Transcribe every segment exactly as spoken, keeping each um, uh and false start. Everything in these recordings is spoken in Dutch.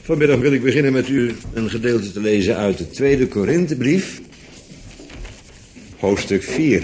Vanmiddag wil ik beginnen met u een gedeelte te lezen uit de tweede Korinthebrief, hoofdstuk vier.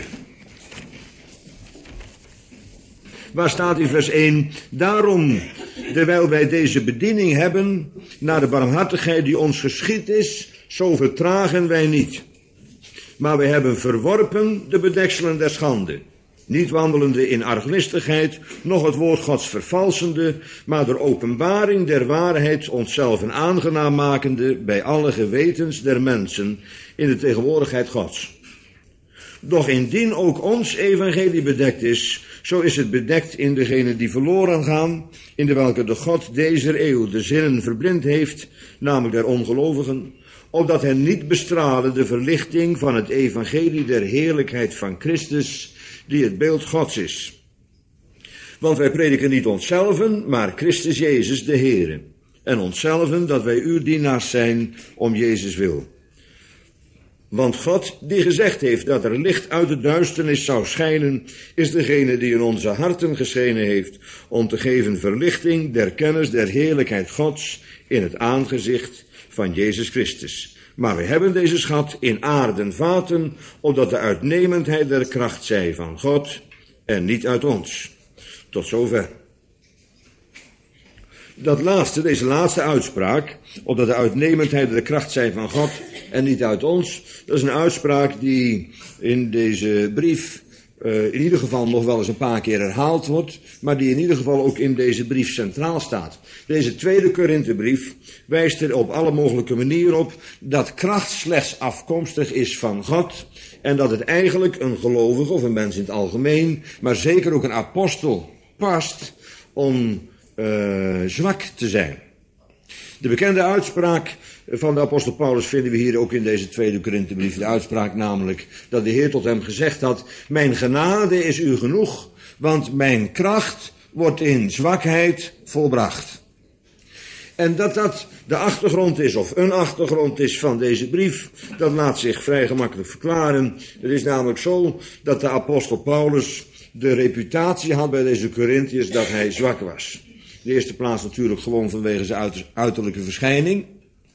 Waar staat in vers één, daarom, terwijl wij deze bediening hebben, naar de barmhartigheid die ons geschied is, zo vertragen wij niet. Maar wij hebben verworpen de bedekselen der schande, niet wandelende in arglistigheid, noch het woord Gods vervalsende, maar door openbaring der waarheid onszelf aangenaam makende bij alle gewetens der mensen in de tegenwoordigheid Gods. Doch indien ook ons evangelie bedekt is, zo is het bedekt in degenen die verloren gaan, in de welke de God deze eeuw de zinnen verblind heeft, namelijk der ongelovigen, opdat hen niet bestralen de verlichting van het evangelie der heerlijkheid van Christus, die het beeld Gods is. Want wij prediken niet onszelven, maar Christus Jezus de Heere, en onszelven dat wij uw dienaars zijn om Jezus wil. Want God, die gezegd heeft dat er licht uit de duisternis zou schijnen, is degene die in onze harten geschenen heeft, om te geven verlichting der kennis der heerlijkheid Gods in het aangezicht van Jezus Christus. Maar we hebben deze schat in aarden vaten, opdat de uitnemendheid der kracht zij van God en niet uit ons. Tot zover. Dat laatste, deze laatste uitspraak, opdat de uitnemendheid der kracht zij van God en niet uit ons, dat is een uitspraak die in deze brief uh, in ieder geval nog wel eens een paar keer herhaald wordt, maar die in ieder geval ook in deze brief centraal staat. Deze tweede Korinthebrief wijst er op alle mogelijke manieren op dat kracht slechts afkomstig is van God en dat het eigenlijk een gelovige of een mens in het algemeen, maar zeker ook een apostel past om uh, zwak te zijn. De bekende uitspraak van de apostel Paulus vinden we hier ook in deze tweede Korinthebrief. De uitspraak namelijk dat de Heer tot hem gezegd had, mijn genade is u genoeg, want mijn kracht wordt in zwakheid volbracht. En dat dat de achtergrond is, of een achtergrond is van deze brief, dat laat zich vrij gemakkelijk verklaren. Het is namelijk zo dat de apostel Paulus de reputatie had bij deze Korinthiërs dat hij zwak was. In de eerste plaats natuurlijk gewoon vanwege zijn uiterlijke verschijning.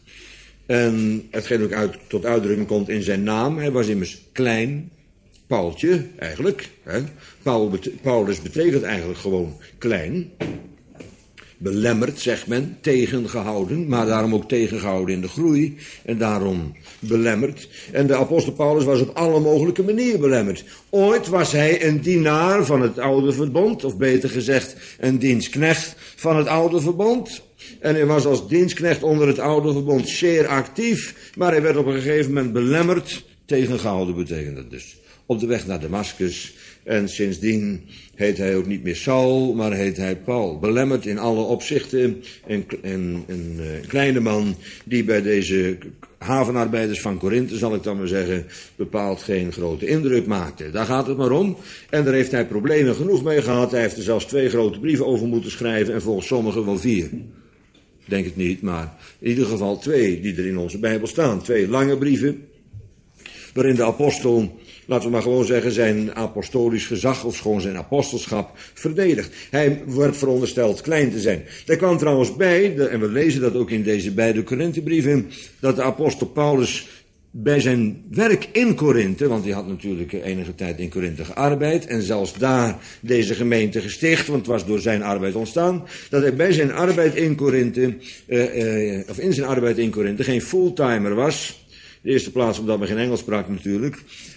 En hetgeen ook uit, tot uitdrukking komt in zijn naam. Hij was immers klein, Paultje eigenlijk. Hè. Paul, Paulus betekent eigenlijk gewoon klein. Belemmerd, zegt men, tegengehouden, maar daarom ook tegengehouden in de groei. En daarom belemmerd. En de apostel Paulus was op alle mogelijke manieren belemmerd. Ooit was hij een dienaar van het oude verbond, of beter gezegd, een dienstknecht van het oude verbond. En hij was als dienstknecht onder het oude verbond zeer actief, maar hij werd op een gegeven moment belemmerd, tegengehouden betekent dat dus. Op de weg naar Damascus. En sindsdien heet hij ook niet meer Saul, maar heet hij Paul. Belemmerd in alle opzichten. Een, een, een, een kleine man die bij deze havenarbeiders van Korinthe, zal ik dan maar zeggen, bepaald geen grote indruk maakte. Daar gaat het maar om. En daar heeft hij problemen genoeg mee gehad. Hij heeft er zelfs twee grote brieven over moeten schrijven en volgens sommigen wel vier. Denk het niet, maar in ieder geval twee die er in onze Bijbel staan. Twee lange brieven, waarin de apostel, laten we maar gewoon zeggen, zijn apostolisch gezag of gewoon zijn apostelschap verdedigt. Hij wordt verondersteld klein te zijn. Daar kwam trouwens bij, en we lezen dat ook in deze beide Korinthebrieven, dat de apostel Paulus bij zijn werk in Korinthe, want hij had natuurlijk enige tijd in Korinthe gearbeid en zelfs daar deze gemeente gesticht, want het was door zijn arbeid ontstaan, dat hij bij zijn arbeid in Korinthe, uh, uh, of in zijn arbeid in Korinthe geen fulltimer was. De eerste plaats omdat men geen Engels sprak natuurlijk.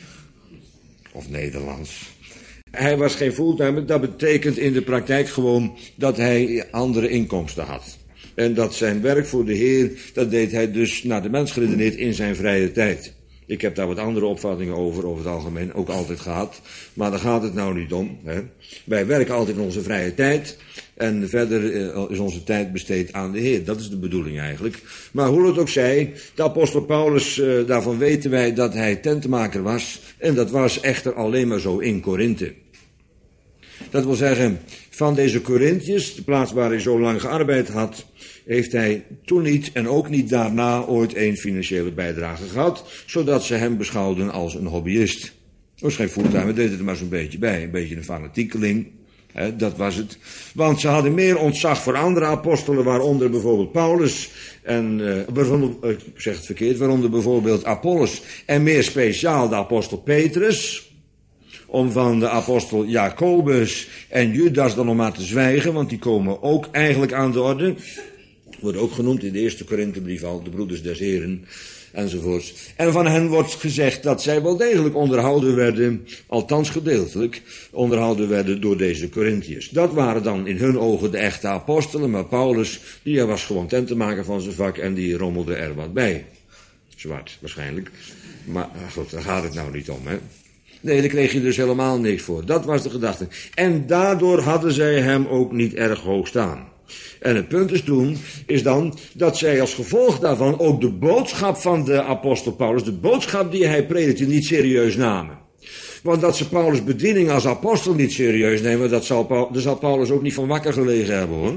Of Nederlands. Hij was geen fulltimer. Dat betekent in de praktijk gewoon dat hij andere inkomsten had. En dat zijn werk voor de Heer, dat deed hij dus naar de mens geredeneerd in zijn vrije tijd. Ik heb daar wat andere opvattingen over, over het algemeen, ook altijd gehad. Maar daar gaat het nou niet om. Hè. Wij werken altijd in onze vrije tijd. En verder is onze tijd besteed aan de Heer. Dat is de bedoeling eigenlijk. Maar hoe het ook zij, de apostel Paulus, uh, daarvan weten wij dat hij tentenmaker was. En dat was echter alleen maar zo in Korinthe. Dat wil zeggen, van deze Korinthiërs, de plaats waar hij zo lang gearbeid had, heeft hij toen niet en ook niet daarna ooit een financiële bijdrage gehad, zodat ze hem beschouwden als een hobbyist. Dat was geen fulltime, deed het er maar zo'n beetje bij, een beetje een fanatiekeling. He, dat was het. Want ze hadden meer ontzag voor andere apostelen, waaronder bijvoorbeeld Paulus en, uh, bijvoorbeeld, uh, ik zeg het verkeerd, waaronder bijvoorbeeld Apollos en meer speciaal de apostel Petrus. Om van de apostel Jacobus en Judas dan nog maar te zwijgen, want die komen ook eigenlijk aan de orde. Worden ook genoemd in de eerste Korinthebrief al, de broeders des Heren, enzovoorts. En van hen wordt gezegd dat zij wel degelijk onderhouden werden, althans gedeeltelijk, onderhouden werden door deze Korintiërs. Dat waren dan in hun ogen de echte apostelen, maar Paulus, die was gewoon tent te maken van zijn vak en die rommelde er wat bij. Zwart, waarschijnlijk. Maar goed, daar gaat het nou niet om, hè. Nee, daar kreeg je dus helemaal niks voor. Dat was de gedachte. En daardoor hadden zij hem ook niet erg hoog staan. En het punt is toen, is dan dat zij als gevolg daarvan ook de boodschap van de apostel Paulus, de boodschap die hij predikte, niet serieus namen. Want dat ze Paulus' bediening als apostel niet serieus nemen, dat zal, daar zal Paulus ook niet van wakker gelegen hebben, hoor.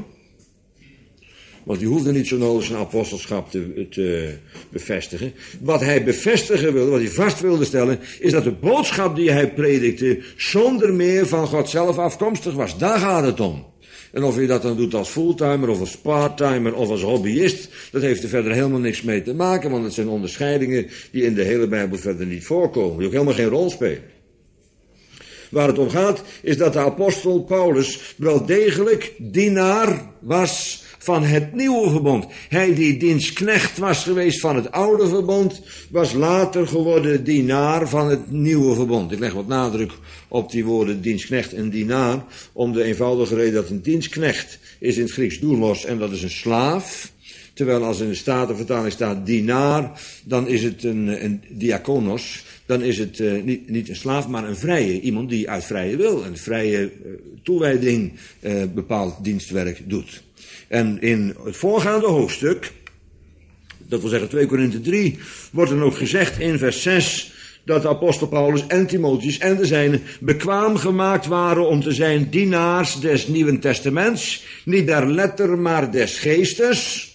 Want die hoefde niet zo nodig zijn apostelschap te, te bevestigen. Wat hij bevestigen wilde, wat hij vast wilde stellen, is dat de boodschap die hij predikte zonder meer van God zelf afkomstig was. Daar gaat het om. En of je dat dan doet als fulltimer of als parttimer of als hobbyist, dat heeft er verder helemaal niks mee te maken, want het zijn onderscheidingen die in de hele Bijbel verder niet voorkomen, die ook helemaal geen rol spelen. Waar het om gaat, is dat de apostel Paulus wel degelijk dienaar was van het nieuwe verbond. Hij die dienstknecht was geweest van het oude verbond, was later geworden dienaar van het nieuwe verbond. Ik leg wat nadruk op die woorden dienstknecht en dienaar, om de eenvoudige reden dat een dienstknecht is in het Grieks doulos en dat is een slaaf. Terwijl als in de Statenvertaling staat dienaar, dan is het een, een diakonos. Dan is het uh, niet, niet een slaaf, maar een vrije. Iemand die uit vrije wil en vrije uh, toewijding uh, bepaald dienstwerk doet. En in het voorgaande hoofdstuk, dat wil zeggen twee Korinthe drie, wordt dan ook gezegd in vers zes, dat de apostel Paulus en Timotheus en de zijnen bekwaam gemaakt waren om te zijn dienaars des Nieuwen Testaments, niet der letter, maar des geestes.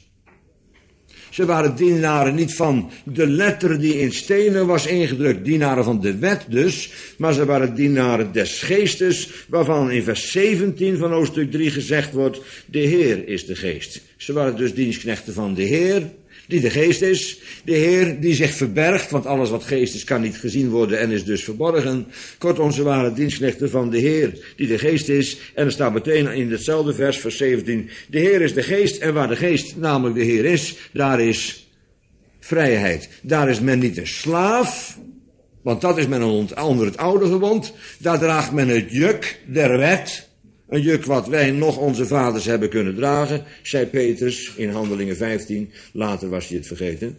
Ze waren dienaren niet van de letter die in stenen was ingedrukt, dienaren van de wet dus, maar ze waren dienaren des geestes, waarvan in vers zeventien van hoofdstuk drie gezegd wordt, de Heer is de geest. Ze waren dus dienstknechten van de Heer, die de geest is, de Heer die zich verbergt, want alles wat geest is kan niet gezien worden en is dus verborgen. Kortom, ze waren dienstknechten van de Heer, die de geest is, en er staat meteen in hetzelfde vers, vers zeventien, de Heer is de geest, en waar de geest namelijk de Heer is, daar is vrijheid. Daar is men niet een slaaf, want dat is men onder het oude verbond, daar draagt men het juk der wet. Een juk wat wij nog onze vaders hebben kunnen dragen, zei Petrus in Handelingen vijftien. Later was hij het vergeten.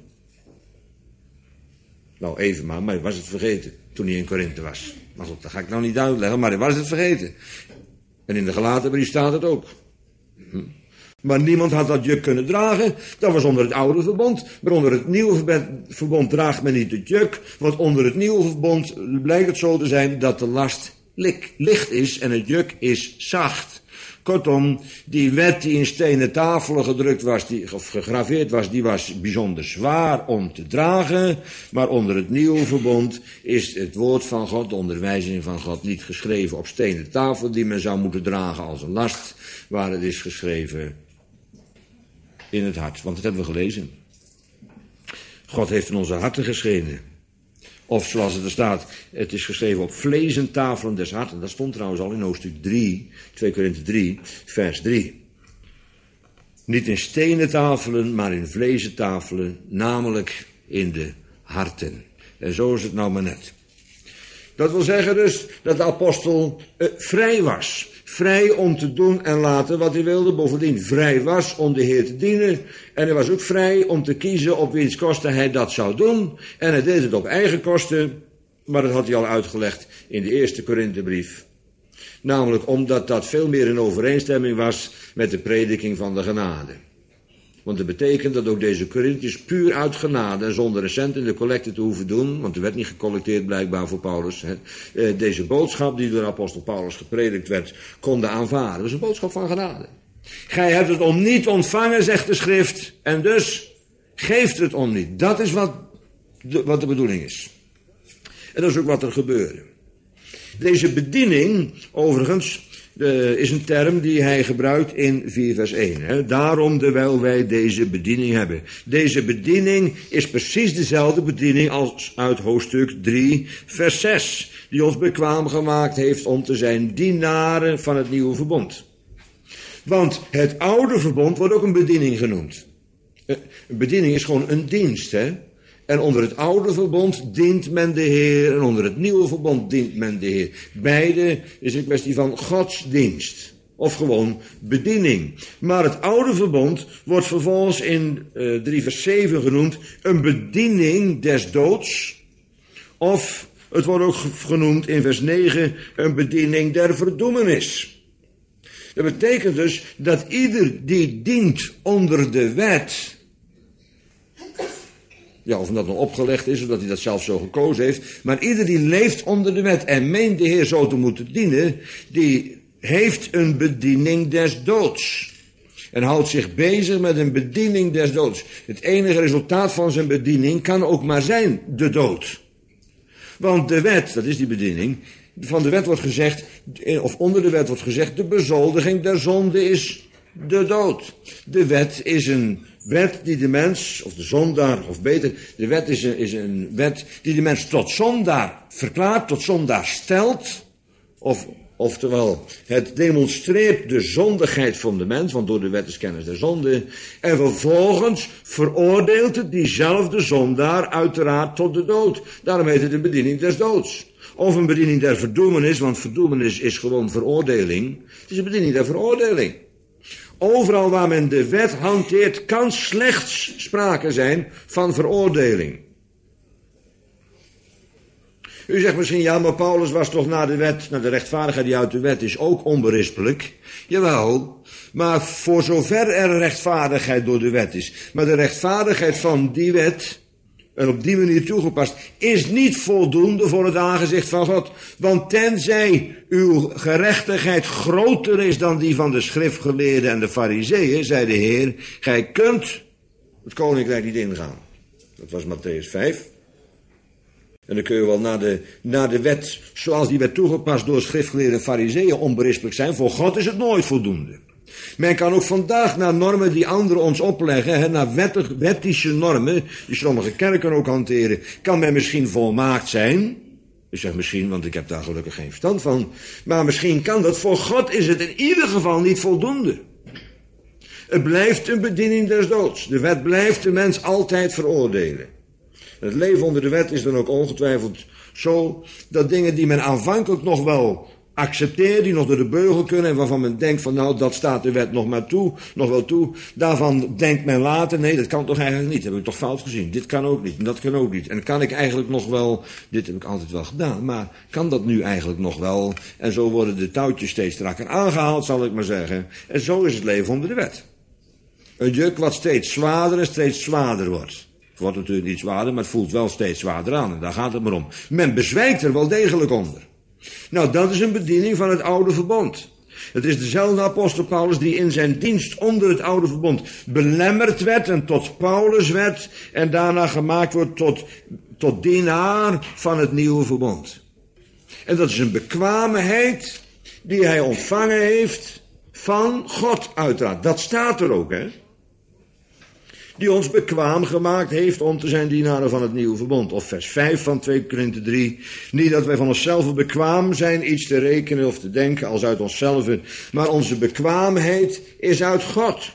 Nou, even maar, maar hij was het vergeten toen hij in Korinthe was. Maar goed, dat ga ik nou niet uitleggen, maar hij was het vergeten. En in de Galatenbrief staat het ook. Hm. Maar niemand had dat juk kunnen dragen. Dat was onder het oude verbond. Maar onder het nieuwe verbond draagt men niet het juk. Want onder het nieuwe verbond blijkt het zo te zijn dat de last licht is en het juk is zacht. Kortom, die wet die in stenen tafelen gedrukt was, die, of gegraveerd was, die was bijzonder zwaar om te dragen. Maar onder het nieuwe verbond is het woord van God, de onderwijzing van God, niet geschreven op stenen tafel die men zou moeten dragen als een last, waar het is geschreven in het hart. Want dat hebben we gelezen. God heeft in onze harten geschreven. Of zoals het er staat, het is geschreven op vlezentafelen des harten. Dat stond trouwens al in hoofdstuk drie, twee Korinthe drie, vers drie. Niet in stenen tafelen, maar in vlezentafelen, namelijk in de harten. En zo is het nou maar net. Dat wil zeggen dus dat de apostel eh, vrij was. Vrij om te doen en laten wat hij wilde. Bovendien vrij was om de Heer te dienen. En hij was ook vrij om te kiezen op wiens kosten hij dat zou doen. En hij deed het op eigen kosten. Maar dat had hij al uitgelegd in de eerste Korinthebrief. Namelijk omdat dat veel meer in overeenstemming was met de prediking van de genade. Want dat betekent dat ook deze Korinthiërs puur uit genade en zonder een cent in de collecte te hoeven doen, want er werd niet gecollecteerd blijkbaar voor Paulus, hè, deze boodschap die door apostel Paulus gepredikt werd, konden aanvaarden. Dat is een boodschap van genade. Gij hebt het om niet ontvangen, zegt de schrift, en dus geeft het om niet. Dat is wat de, wat de bedoeling is. En dat is ook wat er gebeurde. Deze bediening, overigens, uh, is een term die hij gebruikt in vier vers één. Hè. Daarom terwijl wij deze bediening hebben. Deze bediening is precies dezelfde bediening als uit hoofdstuk drie vers zes. Die ons bekwaam gemaakt heeft om te zijn dienaren van het nieuwe verbond. Want het oude verbond wordt ook een bediening genoemd. Een bediening is gewoon een dienst, hè. En onder het oude verbond dient men de Heer en onder het nieuwe verbond dient men de Heer. Beide is een kwestie van godsdienst. Of gewoon bediening. Maar het oude verbond wordt vervolgens in uh, drie vers zeven genoemd een bediening des doods. Of het wordt ook genoemd in vers negen een bediening der verdoemenis. Dat betekent dus dat ieder die dient onder de wet, ja, of hem dat nog opgelegd is, of dat hij dat zelf zo gekozen heeft, maar ieder die leeft onder de wet en meent de Heer zo te moeten dienen, die heeft een bediening des doods. En houdt zich bezig met een bediening des doods. Het enige resultaat van zijn bediening kan ook maar zijn de dood. Want de wet, dat is die bediening, van de wet wordt gezegd, of onder de wet wordt gezegd, de bezoldiging der zonde is de dood. De wet is een wet die de mens, of de zondaar, of beter, de wet is een, is een wet die de mens tot zondaar verklaart, tot zondaar stelt, of, oftewel, het demonstreert de zondigheid van de mens, want door de wet is kennis der zonde, en vervolgens veroordeelt het diezelfde zondaar uiteraard tot de dood. Daarom heet het de bediening des doods. Of een bediening der verdoemenis, want verdoemenis is gewoon veroordeling. Het is een bediening der veroordeling. Overal waar men de wet hanteert, kan slechts sprake zijn van veroordeling. U zegt misschien, ja, maar Paulus was toch na de wet, naar de rechtvaardigheid die uit de wet is, ook onberispelijk. Jawel, maar voor zover er rechtvaardigheid door de wet is, maar de rechtvaardigheid van die wet, en op die manier toegepast, is niet voldoende voor het aangezicht van God. Want tenzij uw gerechtigheid groter is dan die van de schriftgeleerden en de farizeeën, zei de Heer, gij kunt het koninkrijk niet ingaan. Dat was Mattheüs vijf. En dan kun je wel naar de, naar de wet, zoals die werd toegepast door schriftgeleerden en farizeeën, onberispelijk zijn. Voor God is het nooit voldoende. Men kan ook vandaag naar normen die anderen ons opleggen, hè, naar wettig, wettische normen, die sommige kerken ook hanteren, kan men misschien volmaakt zijn. Ik zeg misschien, want ik heb daar gelukkig geen verstand van. Maar misschien kan dat. Voor God is het in ieder geval niet voldoende. Het blijft een bediening des doods. De wet blijft de mens altijd veroordelen. Het leven onder de wet is dan ook ongetwijfeld zo dat dingen die men aanvankelijk nog wel accepteert, die nog door de beugel kunnen en waarvan men denkt van nou, dat staat de wet nog maar toe, nog wel toe, daarvan denkt men later, nee, dat kan toch eigenlijk niet, dat heb ik toch fout gezien, dit kan ook niet, en dat kan ook niet, en kan ik eigenlijk nog wel, dit heb ik altijd wel gedaan, maar kan dat nu eigenlijk nog wel, en zo worden de touwtjes steeds strakker aangehaald, zal ik maar zeggen, en zo is het leven onder de wet. Een juk wat steeds zwaarder en steeds zwaarder wordt. Het wordt natuurlijk niet zwaarder, maar het voelt wel steeds zwaarder aan, en daar gaat het maar om. Men bezwijkt er wel degelijk onder. Nou, dat is een bediening van het oude verbond. Het is dezelfde apostel Paulus die in zijn dienst onder het oude verbond belemmerd werd en tot Paulus werd en daarna gemaakt wordt tot, tot dienaar van het nieuwe verbond. En dat is een bekwaamheid die hij ontvangen heeft van God uiteraard. Dat staat er ook, hè. Die ons bekwaam gemaakt heeft om te zijn dienaren van het nieuwe verbond. Of vers vijf van twee Korinthe drie. Niet dat wij van onszelf bekwaam zijn iets te rekenen of te denken als uit onszelf, maar onze bekwaamheid is uit God.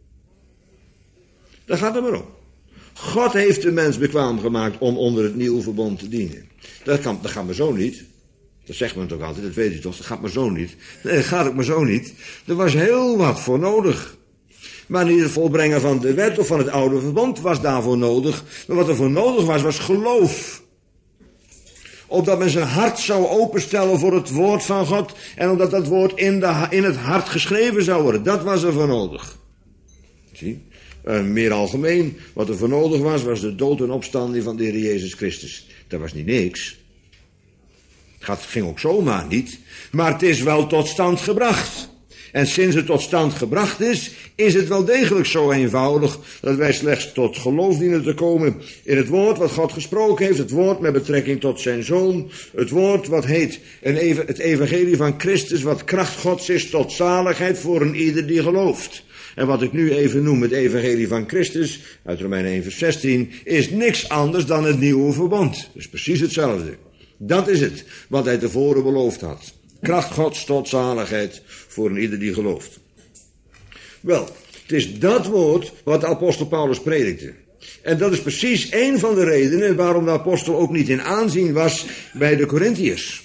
Daar gaat het maar om. God heeft de mens bekwaam gemaakt om onder het nieuwe verbond te dienen. Dat, kan, dat gaat maar zo niet. Dat zegt men toch altijd, dat weet u toch, dat gaat maar zo niet. Nee, dat gaat ook maar zo niet. Er was heel wat voor nodig. Maar niet het volbrengen van de wet of van het oude verbond was daarvoor nodig. Maar wat er voor nodig was, was geloof. Opdat men zijn hart zou openstellen voor het woord van God. En omdat dat woord in, de, in het hart geschreven zou worden. Dat was er voor nodig. Zie? En meer algemeen, wat er voor nodig was, was de dood en opstanding van de Heer Jezus Christus. Dat was niet niks. Het ging ook zomaar niet. Maar het is wel tot stand gebracht. En sinds het tot stand gebracht is, is het wel degelijk zo eenvoudig dat wij slechts tot geloof dienen te komen in het woord wat God gesproken heeft, het woord met betrekking tot zijn Zoon, het woord wat heet een ev- het evangelie van Christus, wat kracht Gods is tot zaligheid voor een ieder die gelooft. En wat ik nu even noem het evangelie van Christus, uit Romeinen één vers zestien, is niks anders dan het nieuwe verbond. Dus precies hetzelfde. Dat is het, wat hij tevoren beloofd had. Kracht Gods tot zaligheid voor een ieder die gelooft. Wel, het is dat woord wat de apostel Paulus predikte. En dat is precies een van de redenen waarom de apostel ook niet in aanzien was bij de Korintiërs.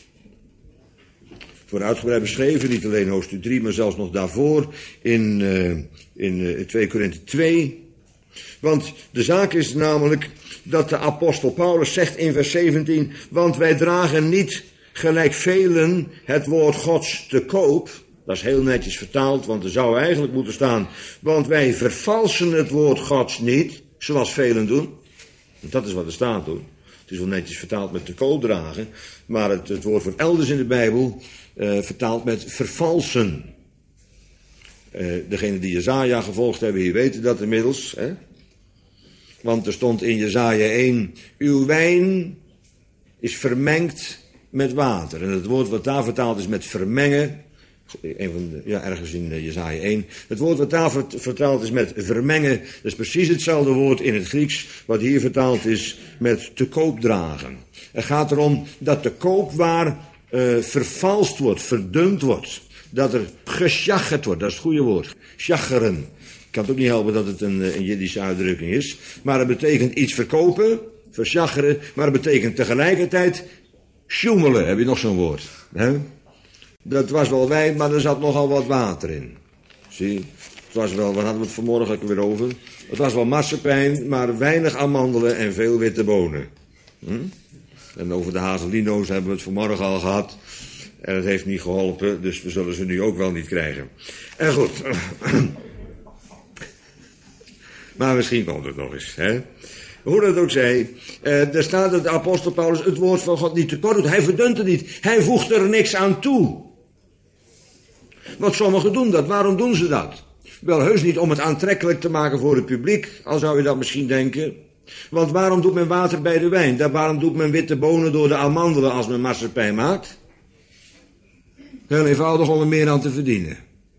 Voor uitgebreid beschreven, niet alleen hoofdstuk drie, maar zelfs nog daarvoor in, uh, in uh, twee Korinthe twee. Want de zaak is namelijk dat de apostel Paulus zegt in vers zeventien, want wij dragen niet gelijk velen het woord Gods te koop. Dat is heel netjes vertaald, want er zou eigenlijk moeten staan, want wij vervalsen het woord Gods niet, zoals velen doen. Dat is wat er staat hoor. Het is wel netjes vertaald met te koop dragen, maar het, het woord wordt elders in de Bijbel uh, vertaald met vervalsen. Uh, degenen die Jesaja gevolgd hebben, hier weten dat inmiddels. Hè? Want er stond in Jesaja één, uw wijn is vermengd met water. En het woord wat daar vertaald is met vermengen, een van de, ja, ergens in uh, Jesaja één. Het woord wat daar vertaald is met vermengen, dat is precies hetzelfde woord in het Grieks, wat hier vertaald is met te koop dragen. Het gaat erom dat de koopwaar uh, vervalst wordt, verdund wordt. Dat er gesjaggerd wordt, dat is het goede woord. Sjaggeren. Ik kan het ook niet helpen dat het een, een Jiddische uitdrukking is. Maar het betekent iets verkopen, versjaggeren, maar het betekent tegelijkertijd sjoemelen. Heb je nog zo'n woord? Hè? Dat was wel wijn, maar er zat nogal wat water in. Zie, het was wel, waar hadden we het vanmorgen weer over? Het was wel marsepein, maar weinig amandelen en veel witte bonen. Hm? En over de hazelino's hebben we het vanmorgen al gehad. En het heeft niet geholpen, dus we zullen ze nu ook wel niet krijgen. En goed. Maar misschien komt het nog eens. Hè? Hoe dat ook zij, eh, er staat dat de apostel Paulus het woord van God niet tekort doet. Hij verdunt het niet. Hij voegt er niks aan toe. Want sommigen doen dat. Waarom doen ze dat? Wel, heus niet om het aantrekkelijk te maken voor het publiek, al zou je dat misschien denken. Want waarom doet men water bij de wijn? Daar, waarom doet men witte bonen door de amandelen als men marsepein maakt? Heel eenvoudig om er meer aan te verdienen.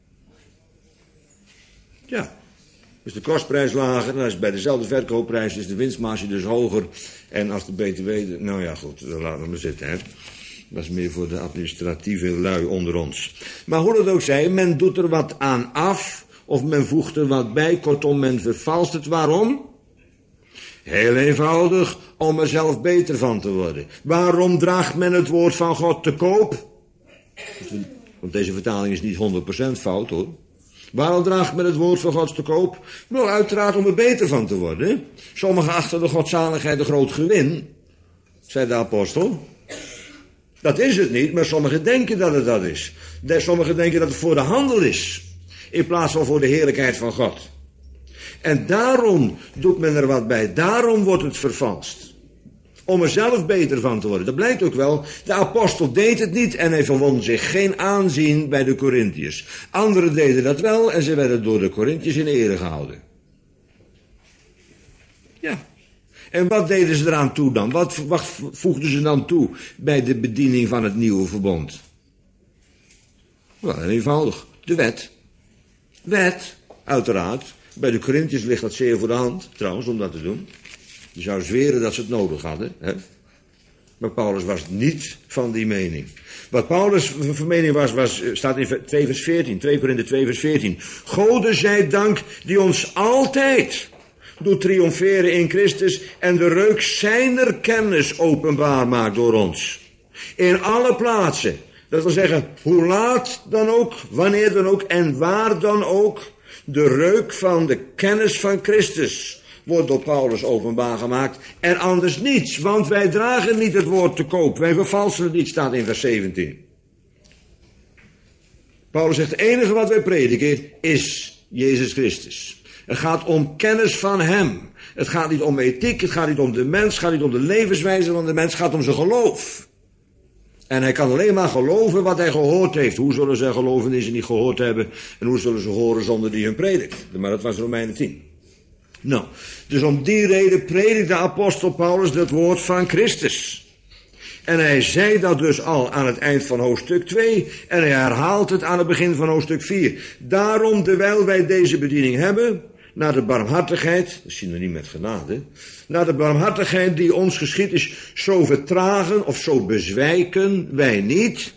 Ja. Is de kostprijs lager, dan is bij dezelfde verkoopprijs is de winstmarge dus hoger. En als de B T W, nou ja goed, dan laten we maar zitten. Hè. Dat is meer voor de administratieve lui onder ons. Maar hoe dat ook zij, men doet er wat aan af, of men voegt er wat bij, kortom men vervalst het. Waarom? Heel eenvoudig, om er zelf beter van te worden. Waarom draagt men het woord van God te koop? Want deze vertaling is niet honderd procent fout hoor. Waarom draagt men het woord van God te koop? Wel, uiteraard om er beter van te worden. Sommigen achten de godzaligheid een groot gewin, zei de apostel. Dat is het niet, maar sommigen denken dat het dat is. Sommigen denken dat het voor de handel is, in plaats van voor de heerlijkheid van God. En daarom doet men er wat bij, daarom wordt het vervalst. Om er zelf beter van te worden. Dat blijkt ook wel. De apostel deed het niet en hij verwon zich geen aanzien bij de Korintiërs. Anderen deden dat wel en ze werden door de Korintiërs in ere gehouden. Ja. En wat deden ze eraan toe dan? Wat, wat voegden ze dan toe bij de bediening van het nieuwe verbond? Wel, eenvoudig. De wet. Wet, uiteraard. Bij de Korintiërs ligt dat zeer voor de hand, trouwens, om dat te doen. Je zou zweren dat ze het nodig hadden. Hè? Maar Paulus was niet van die mening. Wat Paulus' van mening was, was, staat in twee vers veertien. twee Korinthe twee vers veertien. Gode zij dank die ons altijd doet triomferen in Christus en de reuk zijner kennis openbaar maakt door ons. In alle plaatsen. Dat wil zeggen, hoe laat dan ook, wanneer dan ook en waar dan ook, de reuk van de kennis van Christus wordt door Paulus openbaar gemaakt en anders niets, want wij dragen niet het woord te koop, wij vervalsen het niet, staat in vers zeventien. Paulus zegt, het enige wat wij prediken is Jezus Christus. Het gaat om kennis van hem. Het gaat niet om ethiek, het gaat niet om de mens, het gaat niet om de levenswijze van de mens, het gaat om zijn geloof. En hij kan alleen maar geloven wat hij gehoord heeft. Hoe zullen zij geloven die ze niet gehoord hebben? En hoe zullen ze horen zonder die hun predikt? Maar dat was Romeinen tien. Nou, dus om die reden predikt de apostel Paulus het woord van Christus. En hij zei dat dus al aan het eind van hoofdstuk twee. En hij herhaalt het aan het begin van hoofdstuk vier. Daarom, terwijl wij deze bediening hebben, naar de barmhartigheid, dat zien we niet met genade, naar de barmhartigheid die ons geschied is, zo vertragen of zo bezwijken wij niet.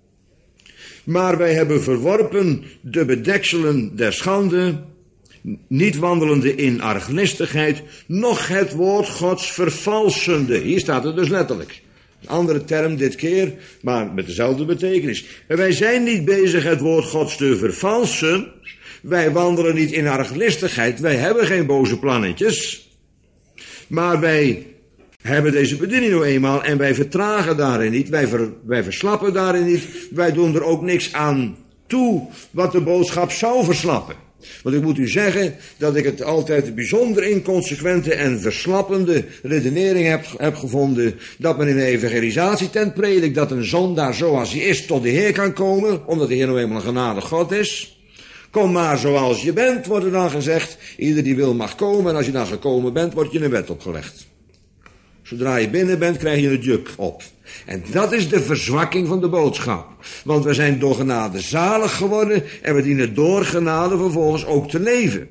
Maar wij hebben verworpen de bedekselen der schande, niet wandelende in arglistigheid, noch het woord Gods vervalsende. Hier staat het dus letterlijk. Een andere term dit keer, maar met dezelfde betekenis. En wij zijn niet bezig het woord Gods te vervalsen. Wij wandelen niet in arglistigheid. Wij hebben geen boze plannetjes. Maar wij hebben deze bediening nou eenmaal en wij vertragen daarin niet. Wij, ver, wij verslappen daarin niet. Wij doen er ook niks aan toe wat de boodschap zou verslappen. Want ik moet u zeggen dat ik het altijd een bijzonder inconsequente en verslappende redenering heb, heb gevonden. Dat men in een evangelisatietent predikt dat een zondaar zoals hij is tot de Heer kan komen. Omdat de Heer nou eenmaal een genadig God is. Kom maar zoals je bent, wordt er dan gezegd. Ieder die wil mag komen en als je dan gekomen bent, wordt je een wet opgelegd. Zodra je binnen bent, krijg je een juk op. En dat is de verzwakking van de boodschap. Want we zijn door genade zalig geworden en we dienen door genade vervolgens ook te leven.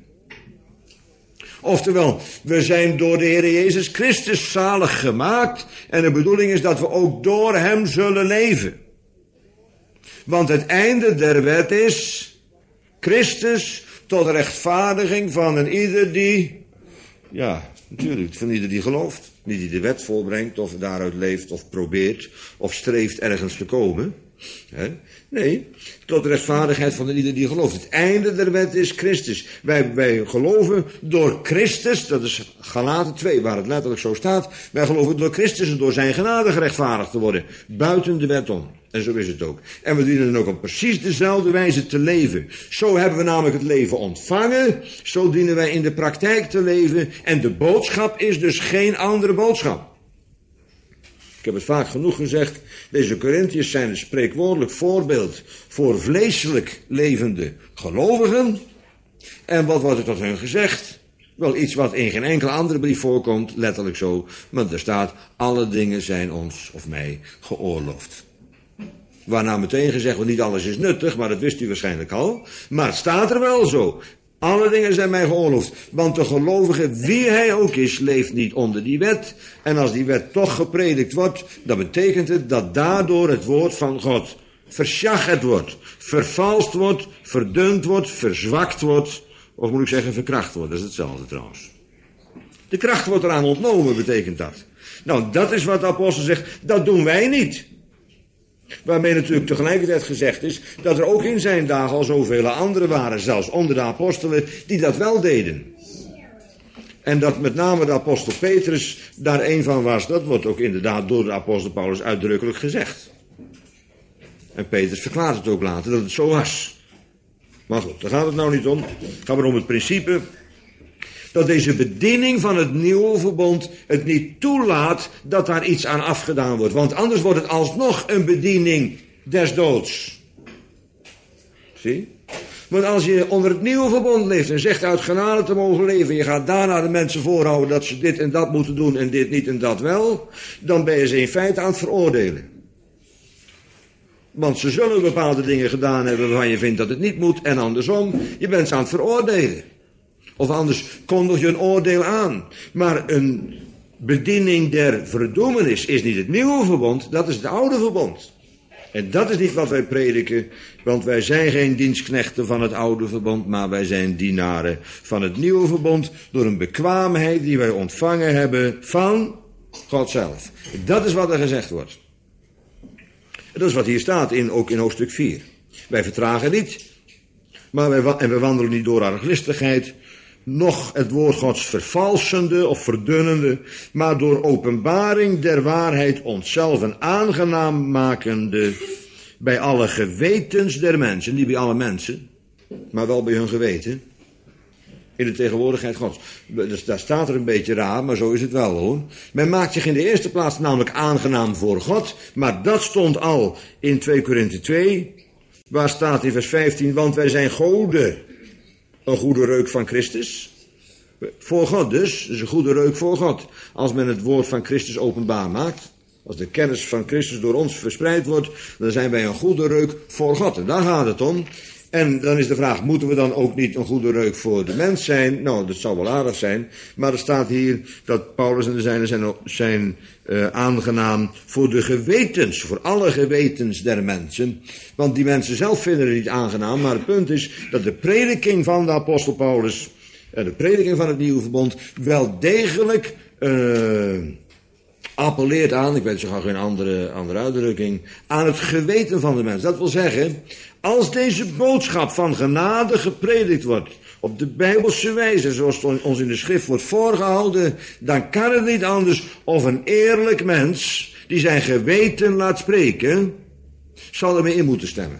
Oftewel, we zijn door de Heer Jezus Christus zalig gemaakt en de bedoeling is dat we ook door hem zullen leven. Want het einde der wet is Christus tot rechtvaardiging van een ieder die, ja, natuurlijk, van ieder die gelooft. Niet die de wet volbrengt, of daaruit leeft, of probeert, of streeft ergens te komen. He? Nee, tot de rechtvaardigheid van ieder die gelooft. Het einde der wet is Christus. Wij, wij geloven door Christus, dat is Galaten twee, waar het letterlijk zo staat. Wij geloven door Christus en door zijn genade gerechtvaardigd te worden. Buiten de wet om. En zo is het ook. En we dienen dan ook op precies dezelfde wijze te leven. Zo hebben we namelijk het leven ontvangen. Zo dienen wij in de praktijk te leven. En de boodschap is dus geen andere boodschap. Ik heb het vaak genoeg gezegd. Deze Korintiërs zijn een spreekwoordelijk voorbeeld voor vleeselijk levende gelovigen. En wat wordt er tot hun gezegd? Wel iets wat in geen enkele andere brief voorkomt, letterlijk zo. Maar er staat, alle dingen zijn ons of mij geoorloofd. Waarna meteen gezegd wordt, niet alles is nuttig, maar dat wist u waarschijnlijk al. Maar het staat er wel zo. Alle dingen zijn mij geoorloofd. Want de gelovige, wie hij ook is, leeft niet onder die wet. En als die wet toch gepredikt wordt, dan betekent het dat daardoor het woord van God versjaggerd wordt, vervalst wordt, verdund wordt, verzwakt wordt. Of moet ik zeggen, verkracht wordt. Dat is hetzelfde trouwens. De kracht wordt eraan ontnomen, betekent dat. Nou, dat is wat de apostel zegt. Dat doen wij niet. Waarmee natuurlijk tegelijkertijd gezegd is dat er ook in zijn dagen al zoveel anderen waren, zelfs onder de apostelen, die dat wel deden. En dat met name de apostel Petrus daar een van was, dat wordt ook inderdaad door de apostel Paulus uitdrukkelijk gezegd. En Petrus verklaart het ook later dat het zo was. Maar goed, daar gaat het nou niet om. Het gaat maar om het principe dat deze bediening van het nieuwe verbond het niet toelaat dat daar iets aan afgedaan wordt. Want anders wordt het alsnog een bediening des doods. Zie? Want als je onder het nieuwe verbond leeft en zegt uit genade te mogen leven, je gaat daarna de mensen voorhouden dat ze dit en dat moeten doen en dit niet en dat wel, dan ben je ze in feite aan het veroordelen. Want ze zullen bepaalde dingen gedaan hebben waarvan je vindt dat het niet moet en andersom, je bent ze aan het veroordelen. Of anders kondig je een oordeel aan. Maar een bediening der verdoemenis is niet het nieuwe verbond, dat is het oude verbond. En dat is niet wat wij prediken, want wij zijn geen dienstknechten van het oude verbond, maar wij zijn dienaren van het nieuwe verbond door een bekwaamheid die wij ontvangen hebben van God zelf. Dat is wat er gezegd wordt. En dat is wat hier staat, in, ook in hoofdstuk vier. Wij vertragen niet, maar wij, en we wandelen niet door arglistigheid, noch het woord Gods vervalsende of verdunnende, maar door openbaring der waarheid onszelf een aangenaam makende bij alle gewetens der mensen. Niet bij alle mensen, maar wel bij hun geweten. In de tegenwoordigheid Gods. Dus daar staat er een beetje raar, maar zo is het wel hoor. Men maakt zich in de eerste plaats namelijk aangenaam voor God. Maar dat stond al in twee Korinthe twee. Waar staat in vers vijftien. Want wij zijn goden. Een goede reuk van Christus. Voor God dus. Dus een goede reuk voor God. Als men het woord van Christus openbaar maakt. Als de kennis van Christus door ons verspreid wordt. Dan zijn wij een goede reuk voor God. En daar gaat het om. En dan is de vraag, moeten we dan ook niet een goede reuk voor de mens zijn? Nou, dat zou wel aardig zijn. Maar er staat hier dat Paulus en de zijnen zijn, zijn uh, aangenaam voor de gewetens. Voor alle gewetens der mensen. Want die mensen zelf vinden het niet aangenaam. Maar het punt is dat de prediking van de apostel Paulus en de prediking van het nieuwe verbond wel degelijk Uh, appelleert aan, ik weet zo geen andere, andere uitdrukking, aan het geweten van de mens. Dat wil zeggen, als deze boodschap van genade gepredikt wordt, op de Bijbelse wijze, zoals het ons in de schrift wordt voorgehouden, dan kan het niet anders of een eerlijk mens, die zijn geweten laat spreken, zal ermee in moeten stemmen.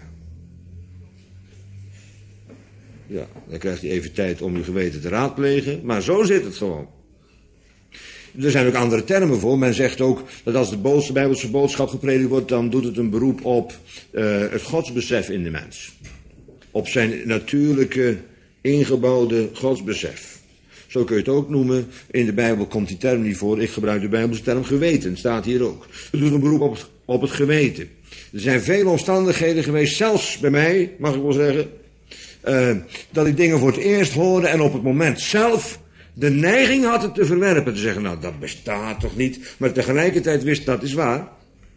Ja, dan krijgt hij even tijd om uw geweten te raadplegen, maar zo zit het gewoon. Er zijn ook andere termen voor. Men zegt ook dat als de boodschap, Bijbelse boodschap gepredikt wordt, dan doet het een beroep op uh, het godsbesef in de mens. Op zijn natuurlijke, ingebouwde godsbesef. Zo kun je het ook noemen. In de Bijbel komt die term niet voor. Ik gebruik de Bijbelse term geweten. Staat hier ook. Het doet een beroep op het, op het geweten. Er zijn vele omstandigheden geweest, zelfs bij mij, mag ik wel zeggen, uh, dat ik dingen voor het eerst hoorde en op het moment zelf de neiging had het te verwerpen, te zeggen, nou dat bestaat toch niet, maar tegelijkertijd wist dat is waar.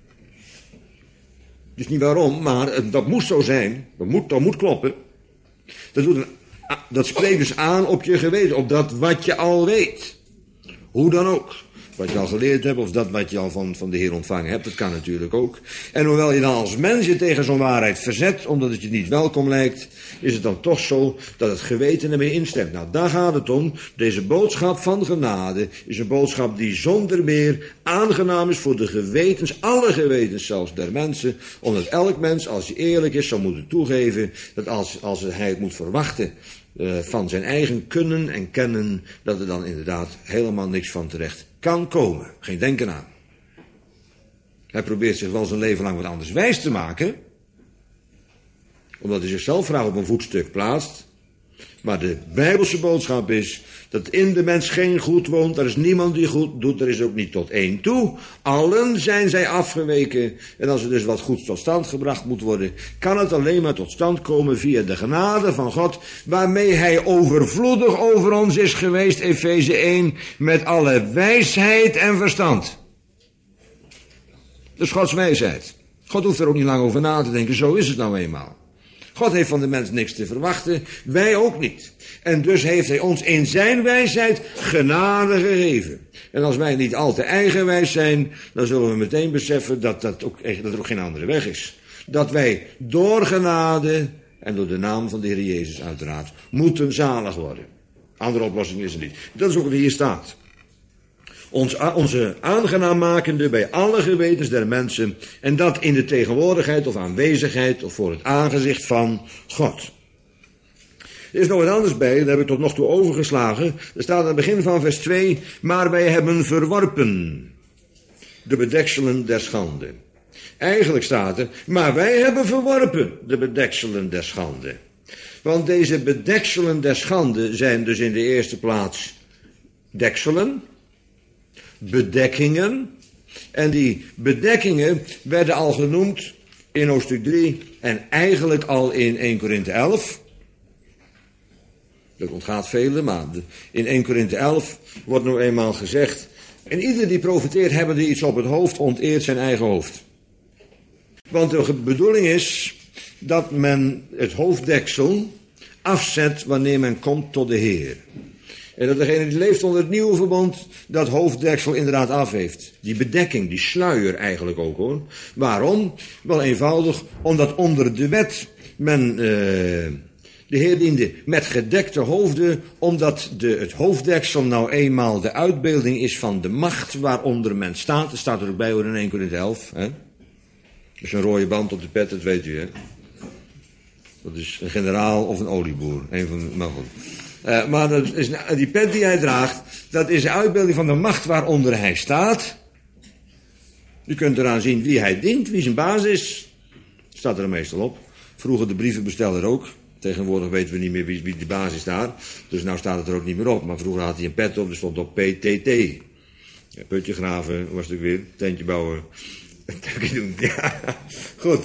Dus niet waarom, maar dat moest zo zijn, dat moet, dat moet kloppen. Dat, doet een, dat spreekt dus aan op je geweten, op dat wat je al weet. Hoe dan ook. Wat je al geleerd hebt, of dat wat je al van, van de Heer ontvangen hebt, dat kan natuurlijk ook. En hoewel je dan als mens je tegen zo'n waarheid verzet, omdat het je niet welkom lijkt, is het dan toch zo dat het geweten ermee instemt. Nou, daar gaat het om. Deze boodschap van genade is een boodschap die zonder meer aangenaam is voor de gewetens, alle gewetens zelfs der mensen, omdat elk mens, als hij eerlijk is, zou moeten toegeven dat als, als hij het moet verwachten uh, van zijn eigen kunnen en kennen, dat er dan inderdaad helemaal niks van terecht kan komen. Geen denken aan. Hij probeert zich wel zijn leven lang wat anders wijs te maken, omdat hij zichzelf graag op een voetstuk plaatst. Maar de Bijbelse boodschap is dat in de mens geen goed woont. Er is niemand die goed doet, er is ook niet tot één toe. Allen zijn zij afgeweken. En als er dus wat goeds tot stand gebracht moet worden, kan het alleen maar tot stand komen via de genade van God, waarmee hij overvloedig over ons is geweest, Efeze één, met alle wijsheid en verstand. Dus Gods wijsheid. God hoeft er ook niet lang over na te denken, zo is het nou eenmaal. God heeft van de mens niks te verwachten, wij ook niet. En dus heeft hij ons in zijn wijsheid genade gegeven. En als wij niet al te eigenwijs zijn, dan zullen we meteen beseffen dat, dat, ook, dat er ook geen andere weg is. Dat wij door genade en door de naam van de Heer Jezus uiteraard moeten zalig worden. Andere oplossing is er niet. Dat is ook wat hier staat. Ons, onze aangenaam makende bij alle gewetens der mensen, en dat in de tegenwoordigheid of aanwezigheid of voor het aangezicht van God. Er is nog wat anders bij, daar heb ik tot nog toe overgeslagen. Er staat aan het begin van vers twee, maar wij hebben verworpen de bedekselen der schande. Eigenlijk staat er, maar wij hebben verworpen de bedekselen der schande. Want deze bedekselen der schande zijn dus in de eerste plaats dekselen, bedekkingen. En die bedekkingen werden al genoemd in hoofdstuk drie en eigenlijk al in één Korinthe elf. Dat ontgaat velen, maar in één Korinthe elf wordt nog eenmaal gezegd, en ieder die profeteert hebbende iets op het hoofd, onteert zijn eigen hoofd. Want de bedoeling is dat men het hoofddeksel afzet wanneer men komt tot de Heer. En dat degene die leeft onder het nieuwe verbond dat hoofddeksel inderdaad af heeft. Die bedekking, die sluier eigenlijk ook hoor. Waarom? Wel eenvoudig, omdat onder de wet men uh, de Heer diende met gedekte hoofden, omdat de, het hoofddeksel nou eenmaal de uitbeelding is van de macht waaronder men staat. Er staat er ook bij hoor in één Korinthe elf. Hè? Dus een rode band op de pet, dat weet u hè. Dat is een generaal of een olieboer. Een van, maar goed. Uh, maar dat is, die pet die hij draagt, dat is de uitbeelding van de macht waaronder hij staat. Je kunt eraan zien wie hij dient, wie zijn baas is. Staat er meestal op. Vroeger de brievenbesteller ook. Tegenwoordig weten we niet meer wie, wie de baas is daar. Dus nou staat het er ook niet meer op. Maar vroeger had hij een pet op, er stond op P T T. Ja, putje graven, was het ook weer. Tentje bouwen. Ja, goed.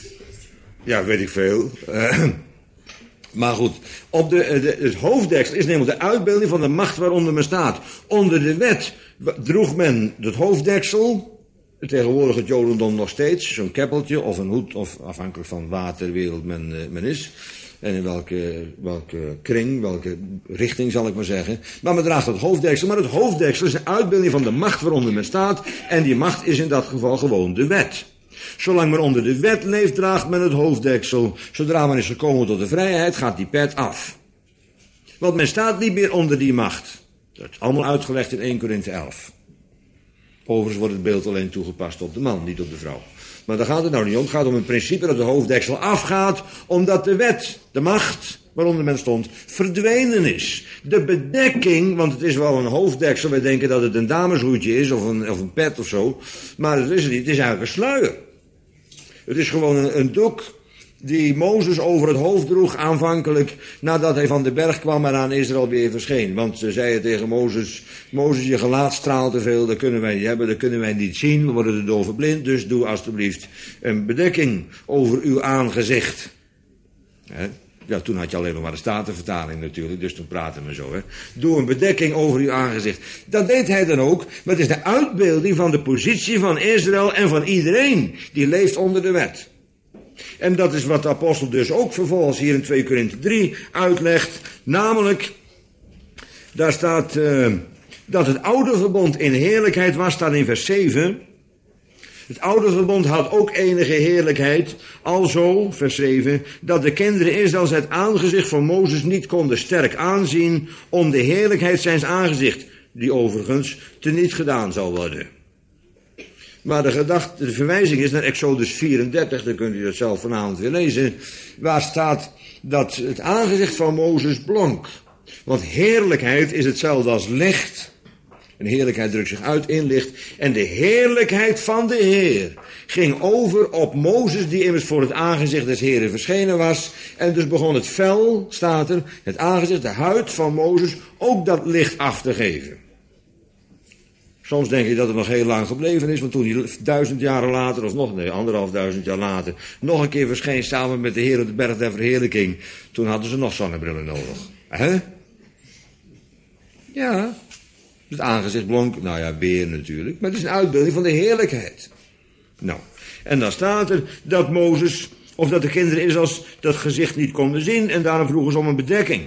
Ja, weet ik veel. Uh, maar goed. Op de, de, het hoofddeksel is namelijk de uitbeelding van de macht waaronder men staat. Onder de wet droeg men het hoofddeksel. Tegenwoordig het Jodendom nog steeds. Zo'n keppeltje of een hoed. Of afhankelijk van waar ter wereld men, men is. En in welke, welke kring, welke richting zal ik maar zeggen. Maar men draagt het hoofddeksel. Maar het hoofddeksel is een uitbeelding van de macht waaronder men staat. En die macht is in dat geval gewoon de wet. Zolang men onder de wet leeft, draagt men het hoofddeksel. Zodra men is gekomen tot de vrijheid, gaat die pet af. Want men staat niet meer onder die macht. Dat is allemaal uitgelegd in Eerste Korinthe elf. Overigens wordt het beeld alleen toegepast op de man, niet op de vrouw. Maar daar gaat het nou niet om. Het gaat om een principe dat de hoofddeksel afgaat, omdat de wet, de macht waaronder men stond, verdwenen is. De bedekking, want het is wel een hoofddeksel, wij denken dat het een dameshoedje is, of een, of een pet of zo. Maar dat is het niet, het is eigenlijk een sluier. Het is gewoon een, een doek die Mozes over het hoofd droeg aanvankelijk nadat hij van de berg kwam en aan Israël weer verscheen. Want ze zeiden tegen Mozes, Mozes, je gelaat straalt te veel, dat kunnen wij niet hebben, dat kunnen wij niet zien, we worden erdoor verblind, dus doe alstublieft een bedekking over uw aangezicht. He? Ja, toen had je alleen nog maar de Statenvertaling natuurlijk, dus toen praten we zo. Hè. Doe een bedekking over uw aangezicht. Dat deed hij dan ook, maar het is de uitbeelding van de positie van Israël en van iedereen die leeft onder de wet. En dat is wat de apostel dus ook vervolgens hier in twee Korinthe drie uitlegt. Namelijk, daar staat uh, dat het oude verbond in heerlijkheid was, staat in vers zeven. Het oude verbond had ook enige heerlijkheid, alzo, vers zeven, dat de kinderen Israëls het aangezicht van Mozes niet konden sterk aanzien om de heerlijkheid zijns aangezicht, die overigens teniet gedaan zou worden. Maar de gedachte, de verwijzing is naar Exodus vierendertig, dan kunt u dat zelf vanavond weer lezen, waar staat dat het aangezicht van Mozes blonk. Want heerlijkheid is hetzelfde als licht. En heerlijkheid drukt zich uit in licht. En de heerlijkheid van de Heer ging over op Mozes, die immers voor het aangezicht des Heeren verschenen was. En dus begon het vel, staat er, het aangezicht, de huid van Mozes, ook dat licht af te geven. Soms denk je dat het nog heel lang gebleven is, want toen hij duizend jaren later, of nog nee, anderhalf duizend jaar later, nog een keer verscheen samen met de Heer op de berg der verheerlijking, toen hadden ze nog zonnebrillen nodig. Hè? Ja, het aangezicht blonk, nou ja, weer natuurlijk, maar het is een uitbeelding van de heerlijkheid. Nou, en dan staat er dat Mozes, of dat de kinderen Israëls dat gezicht niet konden zien, en daarom vroegen ze om een bedekking.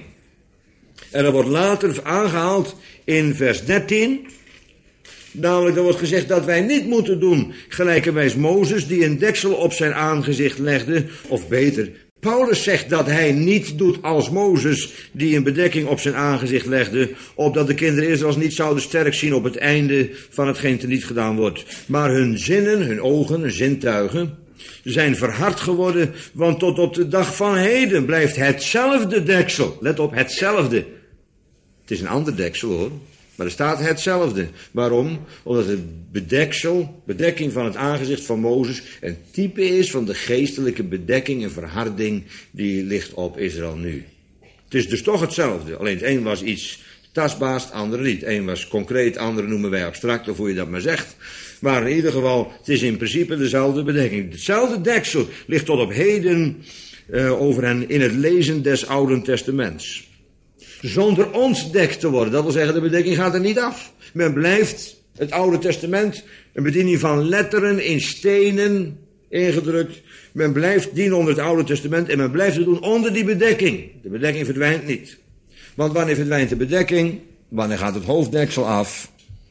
En dat wordt later aangehaald in vers dertien. Namelijk, er wordt gezegd dat wij niet moeten doen, gelijkerwijs Mozes, die een deksel op zijn aangezicht legde, of beter, Paulus zegt dat hij niet doet als Mozes, die een bedekking op zijn aangezicht legde, opdat de kinderen Israëls niet zouden sterk zien op het einde van hetgeen teniet gedaan wordt. Maar hun zinnen, hun ogen, hun zintuigen, zijn verhard geworden, want tot op de dag van heden blijft hetzelfde deksel. Let op, hetzelfde. Het is een ander deksel hoor. Maar er staat hetzelfde. Waarom? Omdat het bedeksel, bedekking van het aangezicht van Mozes, een type is van de geestelijke bedekking en verharding die ligt op Israël nu. Het is dus toch hetzelfde. Alleen het een was iets tastbaars, het andere niet. Het een was concreet, het andere noemen wij abstract, of hoe je dat maar zegt. Maar in ieder geval, het is in principe dezelfde bedekking. Hetzelfde deksel ligt tot op heden uh, over hen in het lezen des Oude Testaments. Zonder ontdekt te worden. Dat wil zeggen, de bedekking gaat er niet af. Men blijft het Oude Testament, een bediening van letteren in stenen ingedrukt. Men blijft dienen onder het Oude Testament en men blijft het doen onder die bedekking. De bedekking verdwijnt niet. Want wanneer verdwijnt de bedekking? Wanneer gaat het hoofddeksel af?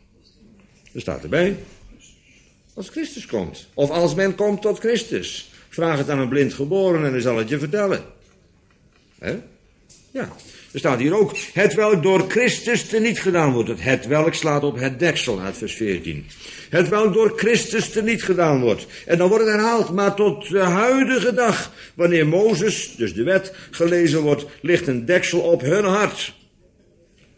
Er staat erbij. Als Christus komt. Of als men komt tot Christus. Vraag het aan een blind geboren en hij zal het je vertellen. Hè? Ja. Er staat hier ook, het welk door Christus teniet gedaan wordt. Het, het welk slaat op het deksel uit vers veertien. Het welk door Christus teniet gedaan wordt. En dan wordt het herhaald, maar tot de huidige dag, wanneer Mozes, dus de wet, gelezen wordt, ligt een deksel op hun hart.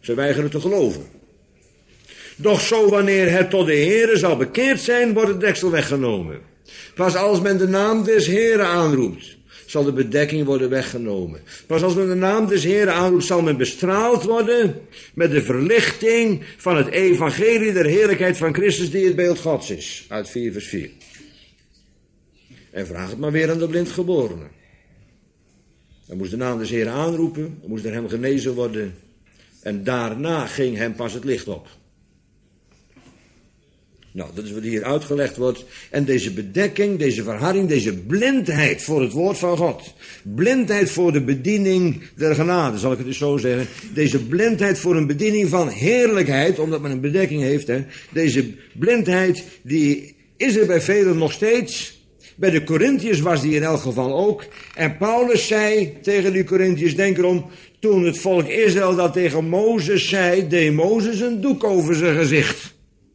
Ze weigeren te geloven. Doch zo wanneer het tot de Heere zal bekeerd zijn, wordt het deksel weggenomen. Pas als men de naam des Heere aanroept, zal de bedekking worden weggenomen. Pas als men de naam des Heere aanroept, zal men bestraald worden met de verlichting van het evangelie der heerlijkheid van Christus, die het beeld Gods is. Uit vier vers vier. En vraag het maar weer aan de blindgeborene. Hij moest de naam des Heeren aanroepen, dan moest er hem genezen worden. En daarna ging hem pas het licht op. Nou, dat is wat hier uitgelegd wordt. En deze bedekking, deze verharding, deze blindheid voor het woord van God. Blindheid voor de bediening der genade, zal ik het eens zo zeggen. Deze blindheid voor een bediening van heerlijkheid, omdat men een bedekking heeft. Hè. Deze blindheid, die is er bij velen nog steeds. Bij de Corinthiërs was die in elk geval ook. En Paulus zei tegen die Corinthiërs, denk erom, toen het volk Israël dat tegen Mozes zei, deed Mozes een doek over zijn gezicht.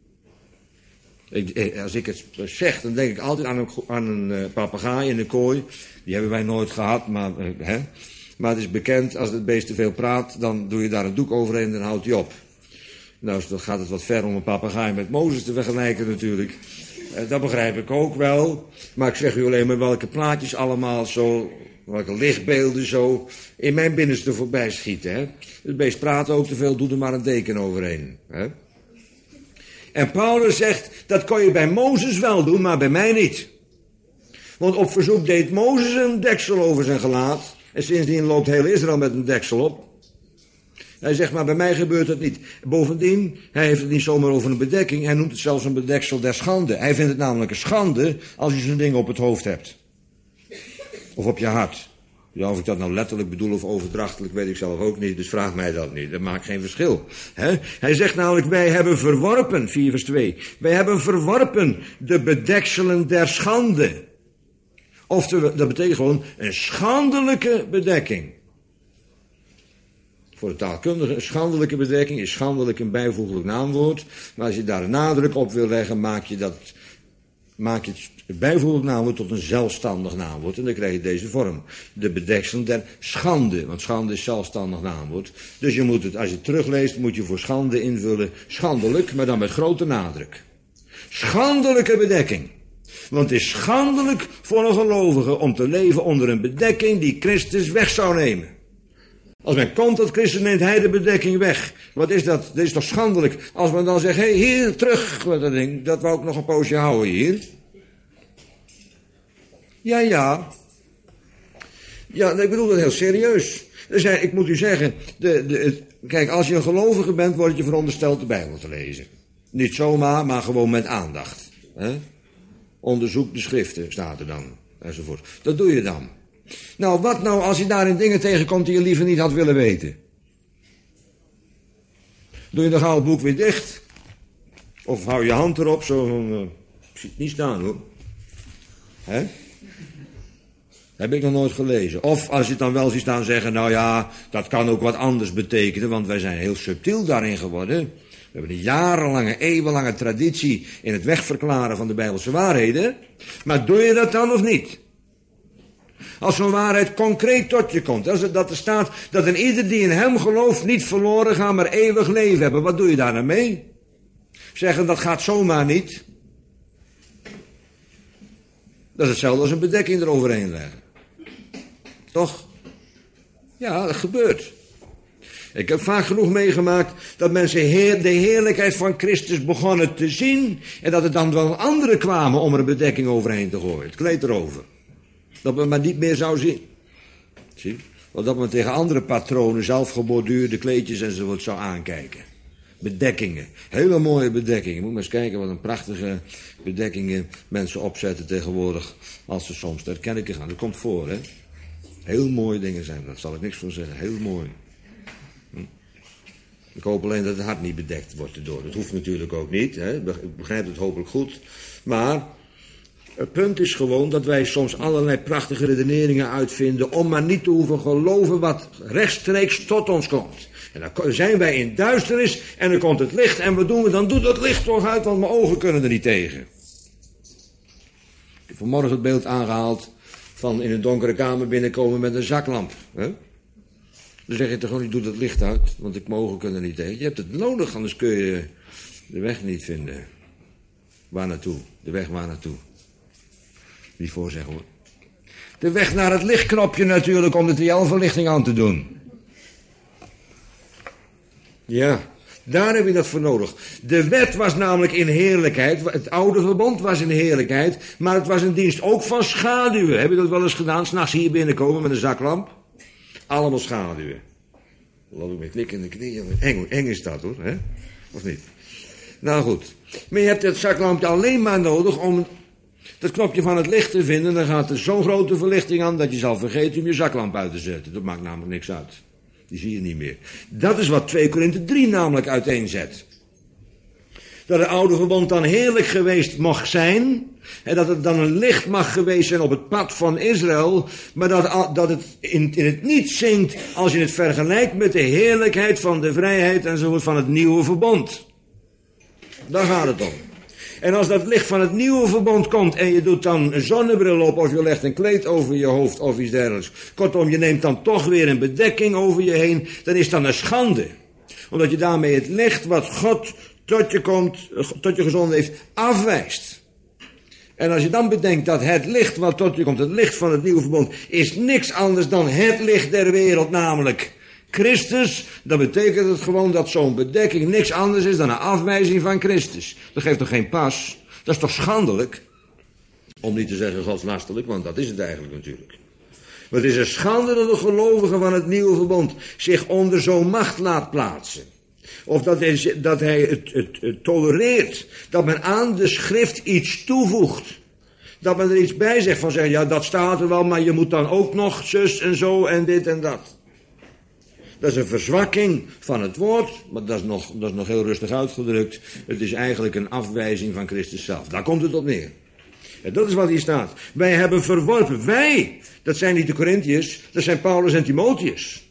Ik, als ik het zeg, dan denk ik altijd aan een, aan een uh, papegaai in een kooi. Die hebben wij nooit gehad, maar, uh, hè? Maar het is bekend, als het beest te veel praat, dan doe je daar een doek overheen en dan houdt hij op. Nou, dan gaat het wat ver om een papegaai met Mozes te vergelijken natuurlijk. Uh, dat begrijp ik ook wel. Maar ik zeg u alleen maar welke plaatjes allemaal zo, welke lichtbeelden zo in mijn binnenste voorbij schieten. Hè? Het beest praat ook te veel, doe er maar een deken overheen. Hè? En Paulus zegt, dat kon je bij Mozes wel doen, maar bij mij niet. Want op verzoek deed Mozes een deksel over zijn gelaat. En sindsdien loopt heel Israël met een deksel op. Hij zegt, maar bij mij gebeurt het niet. Bovendien, hij heeft het niet zomaar over een bedekking. Hij noemt het zelfs een bedeksel der schande. Hij vindt het namelijk een schande als je zo'n ding op het hoofd hebt. Of op je hart. Ja, of ik dat nou letterlijk bedoel of overdrachtelijk, weet ik zelf ook niet. Dus vraag mij dat niet. Dat maakt geen verschil. He? Hij zegt namelijk, wij hebben verworpen, vier vers twee. Wij hebben verworpen de bedekselen der schande. Oftewel, dat betekent gewoon een schandelijke bedekking. Voor de taalkundige, een schandelijke bedekking is schandelijk een bijvoeglijk naamwoord. Maar als je daar een nadruk op wil leggen, maak je dat, maak je het bijvoeglijk naamwoord tot een zelfstandig naamwoord. En dan krijg je deze vorm. De bedekselen der schande. Want schande is zelfstandig naamwoord. Dus je moet het, als je het terugleest, moet je voor schande invullen schandelijk, maar dan met grote nadruk. Schandelijke bedekking. Want het is schandelijk voor een gelovige om te leven onder een bedekking die Christus weg zou nemen. Als men komt tot Christus, neemt hij de bedekking weg. Wat is dat? Dat is toch schandelijk. Als men dan zegt, hé, hey, hier, terug, dat ding, dat wou ik nog een poosje houden hier. Ja, ja. Ja, ik bedoel dat heel serieus. Dus ik moet u zeggen, de, de, het, kijk, als je een gelovige bent, word je verondersteld de Bijbel te lezen. Niet zomaar, maar gewoon met aandacht. Hè? Onderzoek de schriften, staat er dan, enzovoort. Dat doe je dan. Nou, wat nou als je daarin dingen tegenkomt die je liever niet had willen weten? Doe je dan gauw het boek weer dicht? Of hou je hand erop, zo van, uh, ik zie het niet staan hoor. Hè? Heb ik nog nooit gelezen. Of als je het dan wel ziet staan zeggen, nou ja, dat kan ook wat anders betekenen, want wij zijn heel subtiel daarin geworden. We hebben een jarenlange, eeuwenlange traditie in het wegverklaren van de Bijbelse waarheden. Maar doe je dat dan of niet? Als zo'n waarheid concreet tot je komt. Als het, dat er staat dat een ieder die in hem gelooft niet verloren gaat, maar eeuwig leven hebben. Wat doe je daar nou mee? Zeggen dat gaat zomaar niet. Dat is hetzelfde als een bedekking eroverheen leggen. Toch? Ja, dat gebeurt. Ik heb vaak genoeg meegemaakt dat mensen heer, de heerlijkheid van Christus begonnen te zien. En dat er dan wel anderen kwamen om er een bedekking overheen te gooien. Het kleed erover. Dat men maar niet meer zou zien. Zie? Want dat men tegen andere patronen zelfgeborduurde kleedjes enzovoort zou aankijken. Bedekkingen. Hele mooie bedekkingen. Je moet maar eens kijken wat een prachtige bedekkingen mensen opzetten tegenwoordig. Als ze soms ter kerken gaan. Dat komt voor, hè. Heel mooie dingen zijn. Daar zal ik niks van zeggen. Heel mooi. Hm. Ik hoop alleen dat het hart niet bedekt wordt erdoor. Dat hoeft natuurlijk ook niet. Hè. Ik begrijp het hopelijk goed. Maar het punt is gewoon dat wij soms allerlei prachtige redeneringen uitvinden om maar niet te hoeven geloven wat rechtstreeks tot ons komt. En dan zijn wij in duisternis en dan komt het licht en wat doen we? Dan doet het licht toch uit, want mijn ogen kunnen er niet tegen. Ik heb vanmorgen het beeld aangehaald van in een donkere kamer binnenkomen met een zaklamp. Hè? Dan zeg je toch gewoon, ik doe dat licht uit, want ik mogen kunnen niet tegen. Je hebt het nodig, anders kun je de weg niet vinden. Waar naartoe? De weg waar naartoe? Niet voorzeggen hoor. De weg naar het lichtknopje natuurlijk, om de T L-verlichting aan te doen. Ja, daar heb je dat voor nodig. De wet was namelijk in heerlijkheid, het oude verbond was in heerlijkheid, maar het was een dienst ook van schaduwen. Heb je dat wel eens gedaan, 's nachts hier binnenkomen met een zaklamp? Allemaal schaduwen. Laat ik me knikken in de knieën. Eng, eng is dat hoor, hè? Of niet? Nou goed. Maar je hebt het zaklampje alleen maar nodig om dat knopje van het licht te vinden. Dan gaat er zo'n grote verlichting aan dat je zal vergeten om je zaklamp uit te zetten. Dat maakt namelijk niks uit. Die zie je niet meer. Dat is wat twee Korinthe drie namelijk uiteenzet. Dat het oude verbond dan heerlijk geweest mag zijn. En dat het dan een licht mag geweest zijn op het pad van Israël. Maar dat, dat het in, in het niet zingt als je het vergelijkt met de heerlijkheid van de vrijheid enzovoort van het nieuwe verbond. Daar gaat het om. En als dat licht van het nieuwe verbond komt en je doet dan een zonnebril op of je legt een kleed over je hoofd of iets dergelijks. Kortom, je neemt dan toch weer een bedekking over je heen. Dan is dat een schande. Omdat je daarmee het licht wat God tot je komt, tot je gezonden heeft, afwijst. En als je dan bedenkt dat het licht wat tot je komt, het licht van het nieuwe verbond, is niks anders dan het licht der wereld, namelijk Christus, dan betekent het gewoon dat zo'n bedekking niks anders is dan een afwijzing van Christus. Dat geeft toch geen pas? Dat is toch schandelijk? Om niet te zeggen godslastelijk, want dat is het eigenlijk natuurlijk. Maar het is een schande dat de gelovige van het nieuwe verbond zich onder zo'n macht laat plaatsen. Of dat hij, dat hij het, het, het tolereert, dat men aan de schrift iets toevoegt. Dat men er iets bij zegt van zeggen, ja dat staat er wel, maar je moet dan ook nog zus en zo en dit en dat. Dat is een verzwakking van het woord, maar dat is, nog, dat is nog heel rustig uitgedrukt. Het is eigenlijk een afwijzing van Christus zelf. Daar komt het op neer. En dat is wat hier staat. Wij hebben verworpen. Wij, dat zijn niet de Corinthiërs, dat zijn Paulus en Timotheus.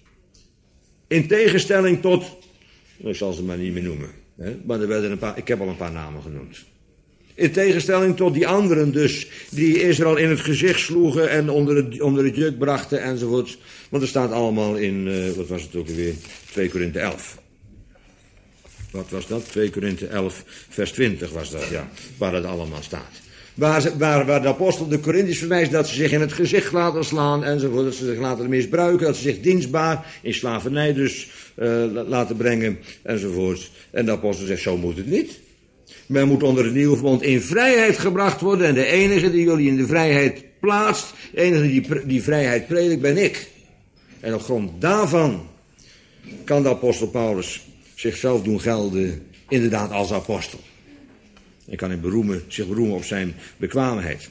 In tegenstelling tot, ik zal ze maar niet meer noemen. Hè? Maar er werden een paar, ik heb al een paar namen genoemd. In tegenstelling tot die anderen dus, die Israël in het gezicht sloegen en onder het, onder het juk brachten enzovoort. Want er staat allemaal in, uh, wat was het ook alweer, twee Korinthe elf. Wat was dat? twee Korinthe elf, vers twintig was dat, ja, waar het allemaal staat. Waar, ze, waar, waar de apostel de Corinthiërs verwijst dat ze zich in het gezicht laten slaan enzovoort, dat ze zich laten misbruiken, dat ze zich dienstbaar in slavernij dus uh, laten brengen enzovoort. En de apostel zegt, zo moet het niet. Men moet onder het nieuwe verbond in vrijheid gebracht worden. En de enige die jullie in de vrijheid plaatst, de enige die die vrijheid predikt, ben ik. En op grond daarvan kan de apostel Paulus zichzelf doen gelden, inderdaad als apostel. En kan hij beroemen, zich beroemen op zijn bekwaamheid.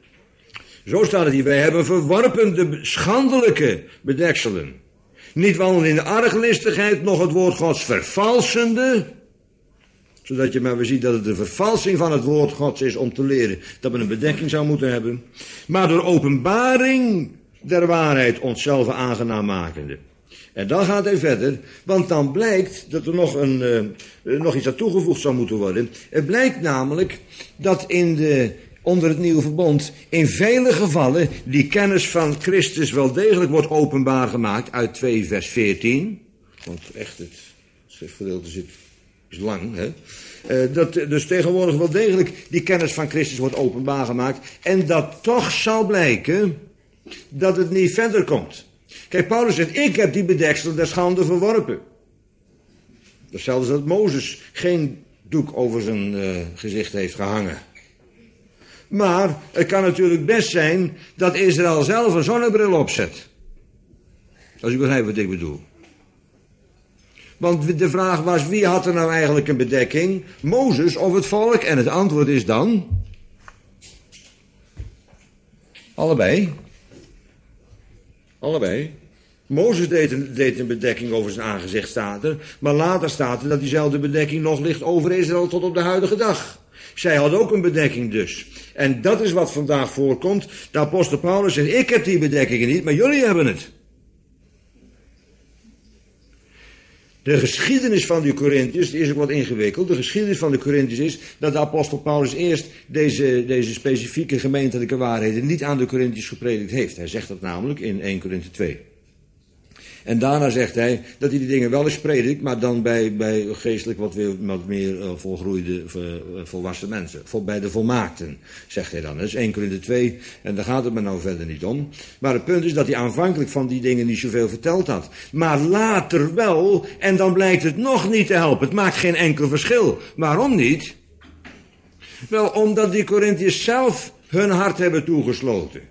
Zo staat het hier, wij hebben verworpen de schandelijke bedekselen. Niet wandelen in de arglistigheid, nog het woord Gods vervalsende, zodat je maar weer ziet dat het de vervalsing van het woord Gods is om te leren dat men een bedekking zou moeten hebben. Maar door openbaring der waarheid onszelf aangenaam makende. En dan gaat hij verder, want dan blijkt dat er nog, een, uh, nog iets aan toegevoegd zou moeten worden. Het blijkt namelijk dat in de, onder het nieuwe verbond in vele gevallen die kennis van Christus wel degelijk wordt openbaar gemaakt uit twee vers veertien. Want echt, het schriftgedeelte zit... is lang, hè. Uh, dat dus tegenwoordig wel degelijk die kennis van Christus wordt openbaar gemaakt. En dat toch zal blijken dat het niet verder komt. Kijk, Paulus zegt, ik heb die bedeksel der schande verworpen. Hetzelfde dat Mozes geen doek over zijn uh, gezicht heeft gehangen. Maar het kan natuurlijk best zijn dat Israël zelf een zonnebril opzet. Als u begrijpt wat ik bedoel. Want de vraag was, wie had er nou eigenlijk een bedekking? Mozes of het volk? En het antwoord is dan... allebei. Allebei. Mozes deed een, deed een bedekking over zijn aangezicht, staat er. Maar later staat er dat diezelfde bedekking nog ligt over Israël tot op de huidige dag. Zij had ook een bedekking dus. En dat is wat vandaag voorkomt. De apostel Paulus zegt, ik heb die bedekkingen niet, maar jullie hebben het. De geschiedenis van de Corinthiërs is ook wat ingewikkeld. De geschiedenis van de Corinthiërs is dat de apostel Paulus eerst deze, deze specifieke gemeentelijke waarheden niet aan de Corinthiërs gepredikt heeft. Hij zegt dat namelijk in eerste Korinthe twee. En daarna zegt hij dat hij die dingen wel eens predikt, maar dan bij, bij geestelijk wat, weer, wat meer uh, volgroeide, uh, volwassen mensen. Vol, bij de volmaakten, zegt hij dan. Dat is één Korinthe twee en daar gaat het me nou verder niet om. Maar het punt is dat hij aanvankelijk van die dingen niet zoveel verteld had. Maar later wel, en dan blijkt het nog niet te helpen. Het maakt geen enkel verschil. Waarom niet? Wel, omdat die Korinthiërs zelf hun hart hebben toegesloten.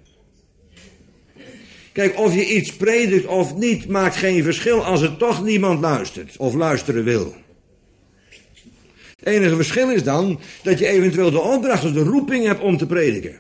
Kijk, of je iets predikt of niet, maakt geen verschil als er toch niemand luistert of luisteren wil. Het enige verschil is dan dat je eventueel de opdracht of de roeping hebt om te prediken.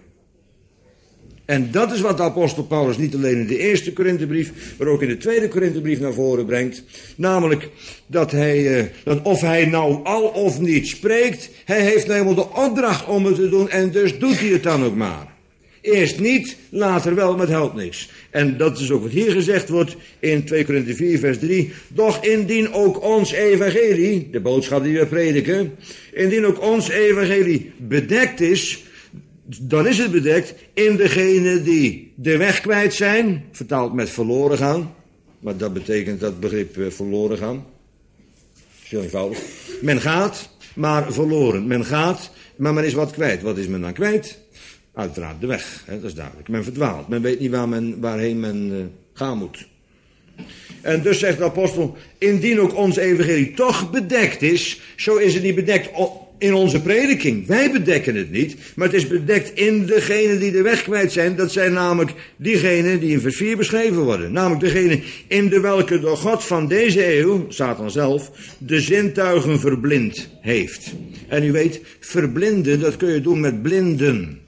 En dat is wat de apostel Paulus niet alleen in de eerste Korinthebrief, maar ook in de tweede Korinthebrief naar voren brengt. Namelijk dat hij, dat of hij nou al of niet spreekt, hij heeft nou eenmaal de opdracht om het te doen en dus doet hij het dan ook maar. Eerst niet, later wel, maar het helpt niks. En dat is ook wat hier gezegd wordt in twee Korinthe vier vers drie. Doch indien ook ons evangelie, de boodschap die we prediken, indien ook ons evangelie bedekt is, dan is het bedekt in degene die de weg kwijt zijn, vertaald met verloren gaan. Maar dat betekent dat begrip uh, verloren gaan. Heel eenvoudig. Men gaat, maar verloren. Men gaat, maar men is wat kwijt. Wat is men dan kwijt? Uiteraard de weg, hè, dat is duidelijk. Men verdwaalt, men weet niet waar men, waarheen men uh, gaan moet. En dus zegt de apostel, indien ook ons evangelie toch bedekt is, zo is het niet bedekt in onze prediking. Wij bedekken het niet, maar het is bedekt in degenen die de weg kwijt zijn. Dat zijn namelijk diegenen die in vers vier beschreven worden. Namelijk degenen in de welke de God van deze eeuw, Satan zelf, de zintuigen verblind heeft. En u weet, verblinden, dat kun je doen met blinden.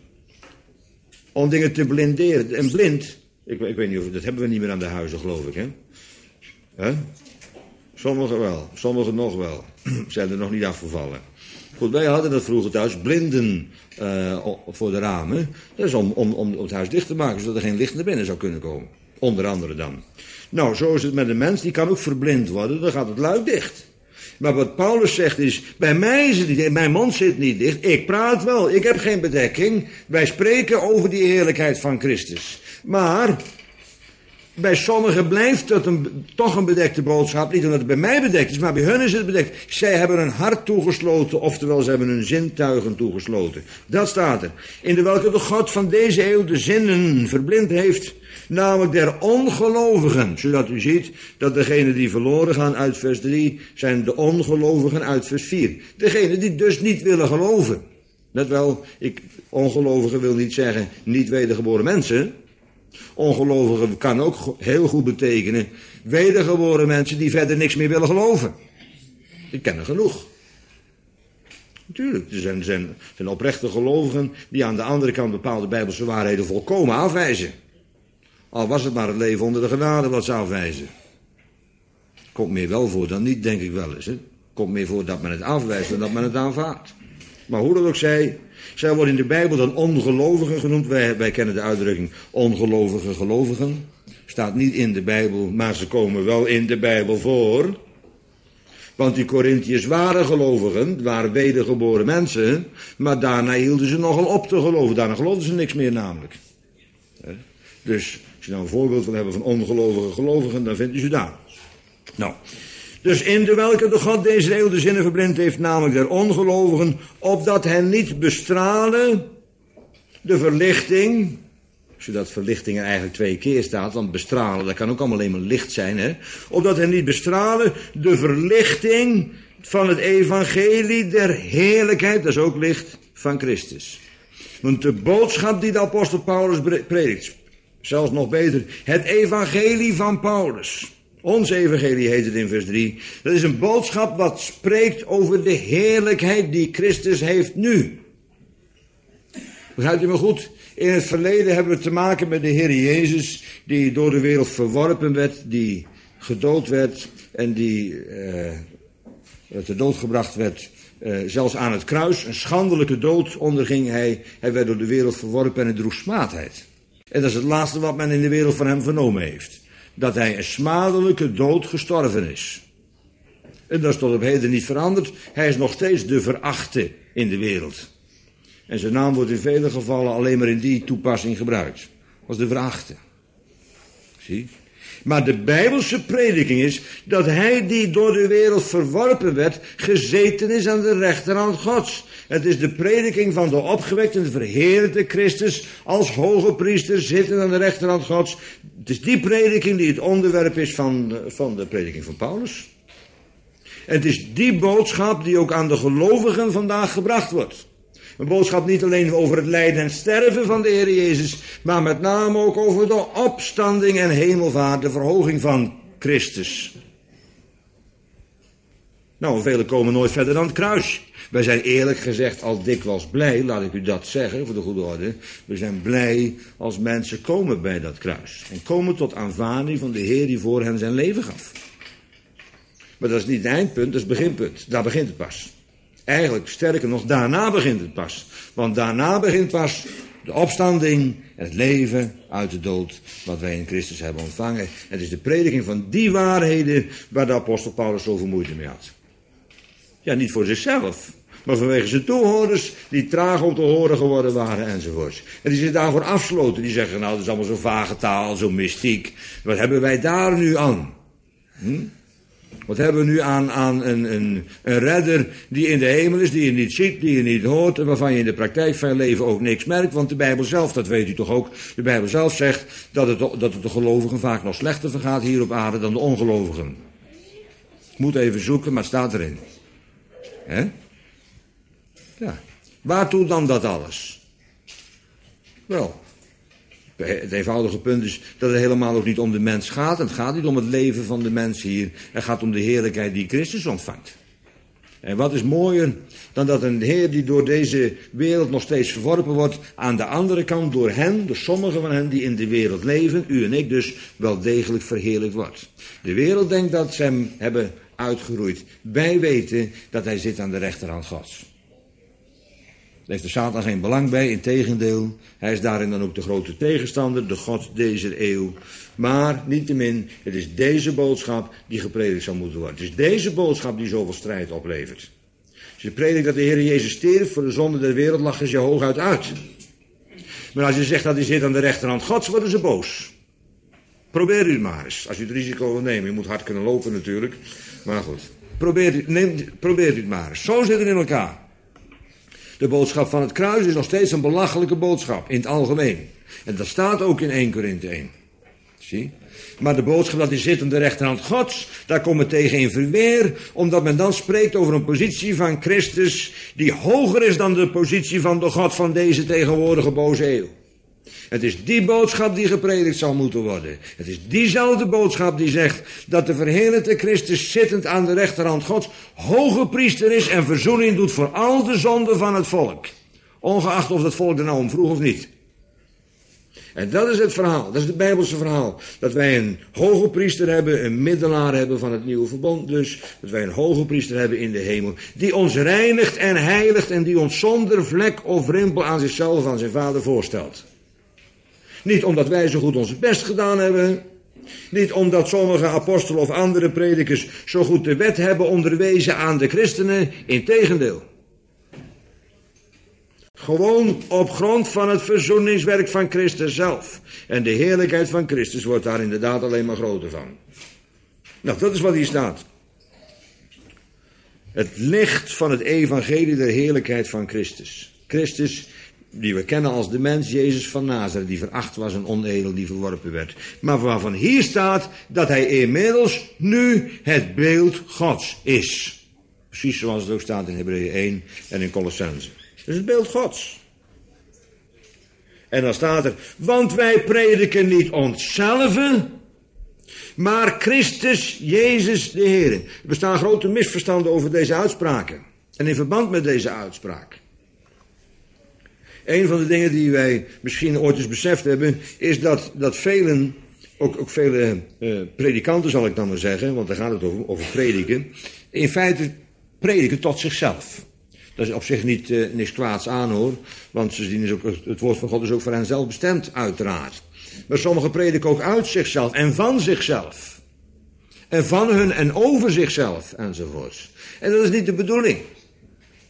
Om dingen te blinderen. En blind, ik, ik weet niet of, dat hebben we niet meer aan de huizen, geloof ik, hè? Hè? Sommigen wel, sommigen nog wel. Zijn er nog niet afgevallen. Goed, wij hadden dat vroeger thuis, blinden uh, voor de ramen. Dat is om, om, om het huis dicht te maken, zodat er geen licht naar binnen zou kunnen komen. Onder andere dan. Nou, zo is het met een mens, die kan ook verblind worden, dan gaat het luik dicht. Maar wat Paulus zegt is, bij mij is het niet dicht, mijn mond zit niet dicht, ik praat wel, ik heb geen bedekking. Wij spreken over die heerlijkheid van Christus. Maar bij sommigen blijft dat een, toch een bedekte boodschap, niet omdat het bij mij bedekt is, maar bij hun is het bedekt. Zij hebben hun hart toegesloten, oftewel ze hebben hun zintuigen toegesloten. Dat staat er. In de welke de God van deze eeuw de zinnen verblind heeft, namelijk der ongelovigen. Zodat u ziet dat degenen die verloren gaan uit vers drie, zijn de ongelovigen uit vers vier. Degenen die dus niet willen geloven. Net wel, ik, ongelovigen wil niet zeggen niet wedergeboren mensen. Ongelovigen kan ook heel goed betekenen wedergeboren mensen die verder niks meer willen geloven. Ik ken er genoeg. Natuurlijk, er zijn, zijn, zijn oprechte gelovigen die aan de andere kant bepaalde bijbelse waarheden volkomen afwijzen. Al was het maar het leven onder de genade wat ze afwijzen. Komt meer wel voor dan niet, denk ik wel eens. Hè? Komt meer voor dat men het afwijst dan dat men het aanvaardt. Maar hoe dat ook zij, zij worden in de Bijbel dan ongelovigen genoemd. Wij, wij kennen de uitdrukking ongelovige gelovigen. Staat niet in de Bijbel, maar ze komen wel in de Bijbel voor. Want die Korinthiërs waren gelovigen, waren wedergeboren mensen. Maar daarna hielden ze nogal op te geloven. Daarna geloofden ze niks meer namelijk. Dus als je nou een voorbeeld wil hebben van ongelovige gelovigen, dan vindt u ze daar. Nou, dus in de welke de God deze eeuw de zinnen verblind heeft, namelijk der ongelovigen, opdat hen niet bestralen de verlichting, zodat verlichting er eigenlijk twee keer staat, want bestralen, dat kan ook allemaal alleen maar licht zijn, hè, opdat hen niet bestralen de verlichting van het evangelie der heerlijkheid, dat is ook licht, van Christus. Want de boodschap die de apostel Paulus predikt, zelfs nog beter, het evangelie van Paulus. Ons evangelie heet het in vers drie. Dat is een boodschap wat spreekt over de heerlijkheid die Christus heeft nu. Begrijpt u me goed? In het verleden hebben we te maken met de Heer Jezus, die door de wereld verworpen werd, die gedood werd en die uh, te dood gebracht werd. Uh, zelfs aan het kruis, een schandelijke dood onderging hij. Hij werd door de wereld verworpen en droeg smaadheid. En dat is het laatste wat men in de wereld van hem vernomen heeft. Dat hij een smadelijke dood gestorven is. En dat is tot op heden niet veranderd. Hij is nog steeds de verachte in de wereld. En zijn naam wordt in vele gevallen alleen maar in die toepassing gebruikt. Als de verachte. Zie? Maar de Bijbelse prediking is dat hij die door de wereld verworpen werd, gezeten is aan de rechterhand Gods. Het is de prediking van de opgewekte en verheerlijkte Christus als hoge priester zitten aan de rechterhand Gods. Het is die prediking die het onderwerp is van, van de prediking van Paulus. En het is die boodschap die ook aan de gelovigen vandaag gebracht wordt. Een boodschap niet alleen over het lijden en sterven van de Heer Jezus, maar met name ook over de opstanding en hemelvaart, de verhoging van Christus. Nou, velen komen nooit verder dan het kruis. Wij zijn eerlijk gezegd al dikwijls blij, laat ik u dat zeggen, voor de goede orde. We zijn blij als mensen komen bij dat kruis. En komen tot aanvaarding van de Heer die voor hen zijn leven gaf. Maar dat is niet het eindpunt, dat is het beginpunt. Daar begint het pas. Eigenlijk, sterker nog, daarna begint het pas. Want daarna begint pas de opstanding en het leven uit de dood, wat wij in Christus hebben ontvangen. Het is de prediking van die waarheden waar de apostel Paulus zoveel moeite mee had. Ja, niet voor zichzelf, maar vanwege zijn toehoorders die traag om te horen geworden waren enzovoorts. En die zich daarvoor afsloten, die zeggen, nou, dat is allemaal zo vage taal, zo mystiek. Wat hebben wij daar nu aan? Hm? Wat hebben we nu aan, aan een, een, een redder die in de hemel is, die je niet ziet, die je niet hoort, en waarvan je in de praktijk van je leven ook niks merkt, want de Bijbel zelf, dat weet u toch ook, de Bijbel zelf zegt dat het, dat het de gelovigen vaak nog slechter vergaat hier op aarde dan de ongelovigen. Ik moet even zoeken, maar het staat erin. Hè? Ja. Waartoe dan dat alles? Wel, het eenvoudige punt is dat het helemaal ook niet om de mens gaat. Het gaat niet om het leven van de mens hier. Het gaat om de heerlijkheid die Christus ontvangt. En wat is mooier dan dat een Heer die door deze wereld nog steeds verworpen wordt, aan de andere kant door hen, door sommigen van hen die in de wereld leven, u en ik dus, wel degelijk verheerlijkt wordt. De wereld denkt dat ze hem hebben uitgeroeid. Wij weten dat hij zit aan de rechterhand Gods. Daar heeft de Satan geen belang bij, integendeel. Hij is daarin dan ook de grote tegenstander, de God deze eeuw. Maar, niettemin, het is deze boodschap die gepredikt zal moeten worden. Het is deze boodschap die zoveel strijd oplevert. Als je predikt dat de Heer Jezus stierf voor de zonde der wereld, lachen ze je hooguit uit. Maar als je zegt dat hij zit aan de rechterhand Gods, worden ze boos. Probeer u het maar eens, als u het risico wil nemen. Je moet hard kunnen lopen natuurlijk, maar goed. Probeer, neem, probeer u het maar eens. Zo zit het in elkaar. De boodschap van het kruis is nog steeds een belachelijke boodschap, in het algemeen. En dat staat ook in Eerste Korinthe één. Zie? Maar de boodschap dat hij zit aan de rechterhand Gods, daar komt het tegen in verweer, omdat men dan spreekt over een positie van Christus die hoger is dan de positie van de God van deze tegenwoordige boze eeuw. Het is die boodschap die gepredikt zal moeten worden. Het is diezelfde boodschap die zegt dat de verheerlijkte Christus zittend aan de rechterhand Gods hoge priester is en verzoening doet voor al de zonden van het volk. Ongeacht of dat volk er nou om vroeg of niet. En dat is het verhaal, dat is het Bijbelse verhaal. Dat wij een hoge priester hebben, een middelaar hebben van het nieuwe verbond dus. Dat wij een hoge priester hebben in de hemel. Die ons reinigt en heiligt en die ons zonder vlek of rimpel aan zichzelf, aan zijn vader voorstelt. Niet omdat wij zo goed ons best gedaan hebben. Niet omdat sommige apostelen of andere predikers zo goed de wet hebben onderwezen aan de christenen. Integendeel. Gewoon op grond van het verzoeningswerk van Christus zelf. En de heerlijkheid van Christus wordt daar inderdaad alleen maar groter van. Nou, dat is wat hier staat. Het licht van het evangelie der heerlijkheid van Christus. Christus, die we kennen als de mens Jezus van Nazareth, die veracht was en onedel, die verworpen werd. Maar waarvan hier staat dat hij inmiddels nu het beeld Gods is. Precies zoals het ook staat in Hebreeën één en in Colossense. Dat is het beeld Gods. En dan staat er, want wij prediken niet onszelf, maar Christus Jezus de Heer. Er bestaan grote misverstanden over deze uitspraken. En in verband met deze uitspraak. Een van de dingen die wij misschien ooit eens beseft hebben, is dat, dat velen, ook, ook vele uh, predikanten zal ik dan maar zeggen, want daar gaat het over, over prediken, in feite prediken tot zichzelf. Dat is op zich niet, uh, niks kwaads aan hoor, want ze zien is ook, het woord van God is ook voor hen zelf bestemd uiteraard. Maar sommigen prediken ook uit zichzelf en van zichzelf. En van hun en over zichzelf enzovoorts. En dat is niet de bedoeling.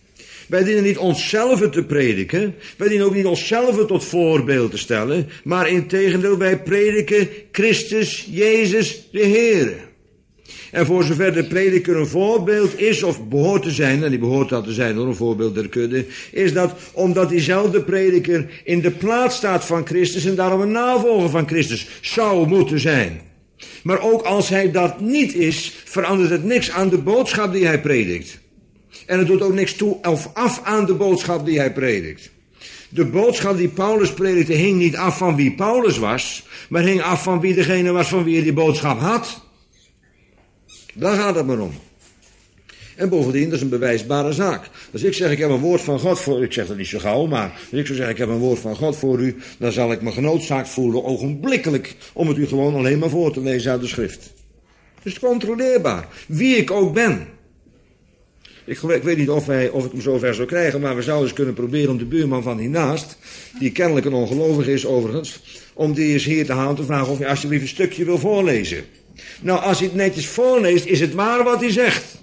Wij dienen niet onszelf te prediken. Wij dienen ook niet onszelf tot voorbeeld te stellen. Maar integendeel, wij prediken Christus, Jezus, de Heer. En voor zover de prediker een voorbeeld is of behoort te zijn, en die behoort dat te zijn door een voorbeeld der kudde, is dat omdat diezelfde prediker in de plaats staat van Christus en daarom een navolger van Christus zou moeten zijn. Maar ook als hij dat niet is, verandert het niks aan de boodschap die hij predikt. En het doet ook niks toe of af aan de boodschap die hij predikt. De boodschap die Paulus predikte hing niet af van wie Paulus was, maar hing af van wie degene was van wie hij die boodschap had. Daar gaat het maar om. En bovendien, dat is een bewijsbare zaak. Als ik zeg, ik heb een woord van God voor u, ik zeg dat niet zo gauw, maar als ik zou zeggen, ik heb een woord van God voor u, dan zal ik me genoodzaakt voelen, ogenblikkelijk, om het u gewoon alleen maar voor te lezen uit de schrift. Het is controleerbaar, wie ik ook ben. Ik, ik weet niet of, wij, of ik hem zover zou krijgen, maar we zouden eens kunnen proberen om de buurman van hiernaast, die kennelijk een ongelovige is overigens, om die eens hier te halen te vragen of hij alsjeblieft een stukje wil voorlezen. Nou, als hij het netjes voorleest, is het waar wat hij zegt.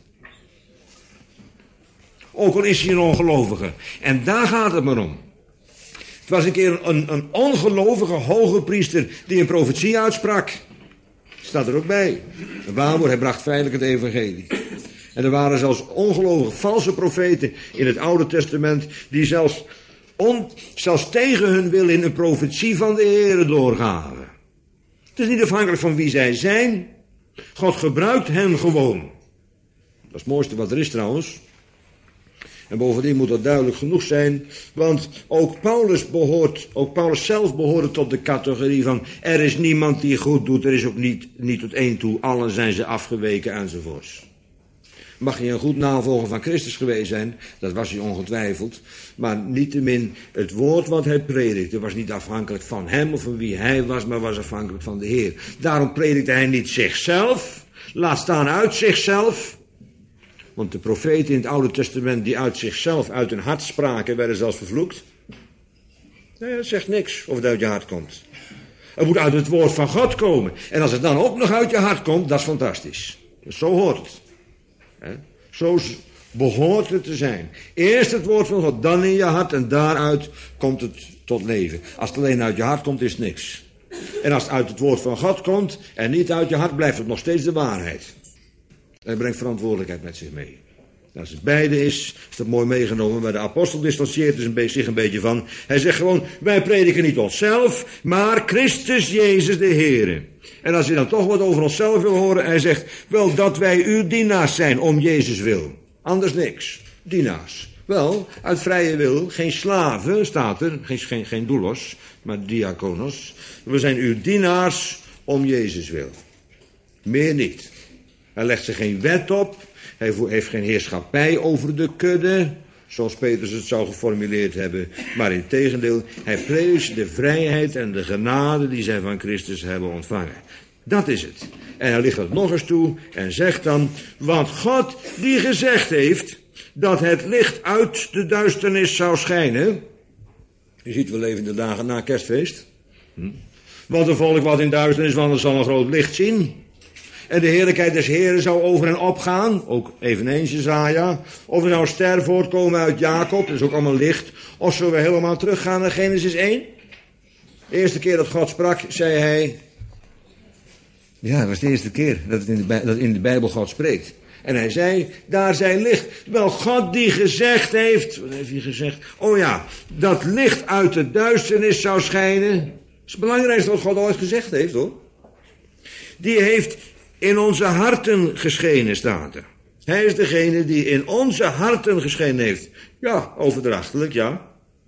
Ook al is hij een ongelovige. En daar gaat het maar om. Het was een keer een, een ongelovige hoge priester die een profetie uitsprak. Staat er ook bij. Een waarwoord, hij bracht feitelijk het evangelie. En er waren zelfs ongelovige valse profeten in het Oude Testament die zelfs, on, zelfs tegen hun wil in een profetie van de Heere doorgaven. Het is niet afhankelijk van wie zij zijn. God gebruikt hen gewoon. Dat is het mooiste wat er is trouwens. En bovendien moet dat duidelijk genoeg zijn. Want ook Paulus behoort, ook Paulus zelf behoorde tot de categorie van er is niemand die goed doet. Er is ook niet, niet tot één toe. Allen zijn ze afgeweken enzovoorts. Mag hij een goed navolger van Christus geweest zijn? Dat was hij ongetwijfeld. Maar niettemin, het woord wat hij predikte was niet afhankelijk van hem of van wie hij was, maar was afhankelijk van de Heer. Daarom predikte hij niet zichzelf, laat staan uit zichzelf. Want de profeten in het Oude Testament die uit zichzelf, uit hun hart spraken, werden zelfs vervloekt. Nee, dat zegt niks of het uit je hart komt. Het moet uit het woord van God komen. En als het dan ook nog uit je hart komt, dat is fantastisch. Dus zo hoort het. He? Zo behoort het te zijn. Eerst het woord van God, dan in je hart en daaruit komt het tot leven. Als het alleen uit je hart komt, is het niks. En als het uit het woord van God komt en niet uit je hart, blijft het nog steeds de waarheid. En het brengt verantwoordelijkheid met zich mee. En als het beide is, is dat mooi meegenomen. Maar de apostel distancieert er zich een beetje van. Hij zegt gewoon, wij prediken niet onszelf, maar Christus Jezus de Heere. En als hij dan toch wat over onszelf wil horen, hij zegt, wel dat wij uw dienaars zijn om Jezus wil. Anders niks. Dienaars. Wel, uit vrije wil, geen slaven, staat er, geen, geen, geen doulos, maar diakonos. We zijn uw dienaars om Jezus wil. Meer niet. Hij legt zich geen wet op, hij heeft geen heerschappij over de kudde, zoals Petrus het zou geformuleerd hebben. Maar in tegendeel, hij preest de vrijheid en de genade die zij van Christus hebben ontvangen. Dat is het. En hij ligt het nog eens toe en zegt dan, want God die gezegd heeft dat het licht uit de duisternis zou schijnen. Je ziet, we leven de dagen na kerstfeest. Hm? Want een volk wat in duisternis wandelt zal een groot licht zien. En de heerlijkheid des Heeren zou over hen opgaan, ook eveneens Jesaja. Of er zou een ster voortkomen uit Jacob, dat is ook allemaal licht. Of zullen we helemaal teruggaan naar Genesis één? De eerste keer dat God sprak, zei hij... Ja, dat was de eerste keer dat, het in, de Bij- dat in de Bijbel God spreekt. En hij zei, daar zij licht. Wel, God die gezegd heeft... Wat heeft hij gezegd? Oh ja, dat licht uit de duisternis zou schijnen. Dat is het belangrijkste wat God ooit gezegd heeft, hoor. Die heeft in onze harten geschenen, staat er. Hij is degene die in onze harten geschenen heeft. Ja, overdrachtelijk, ja.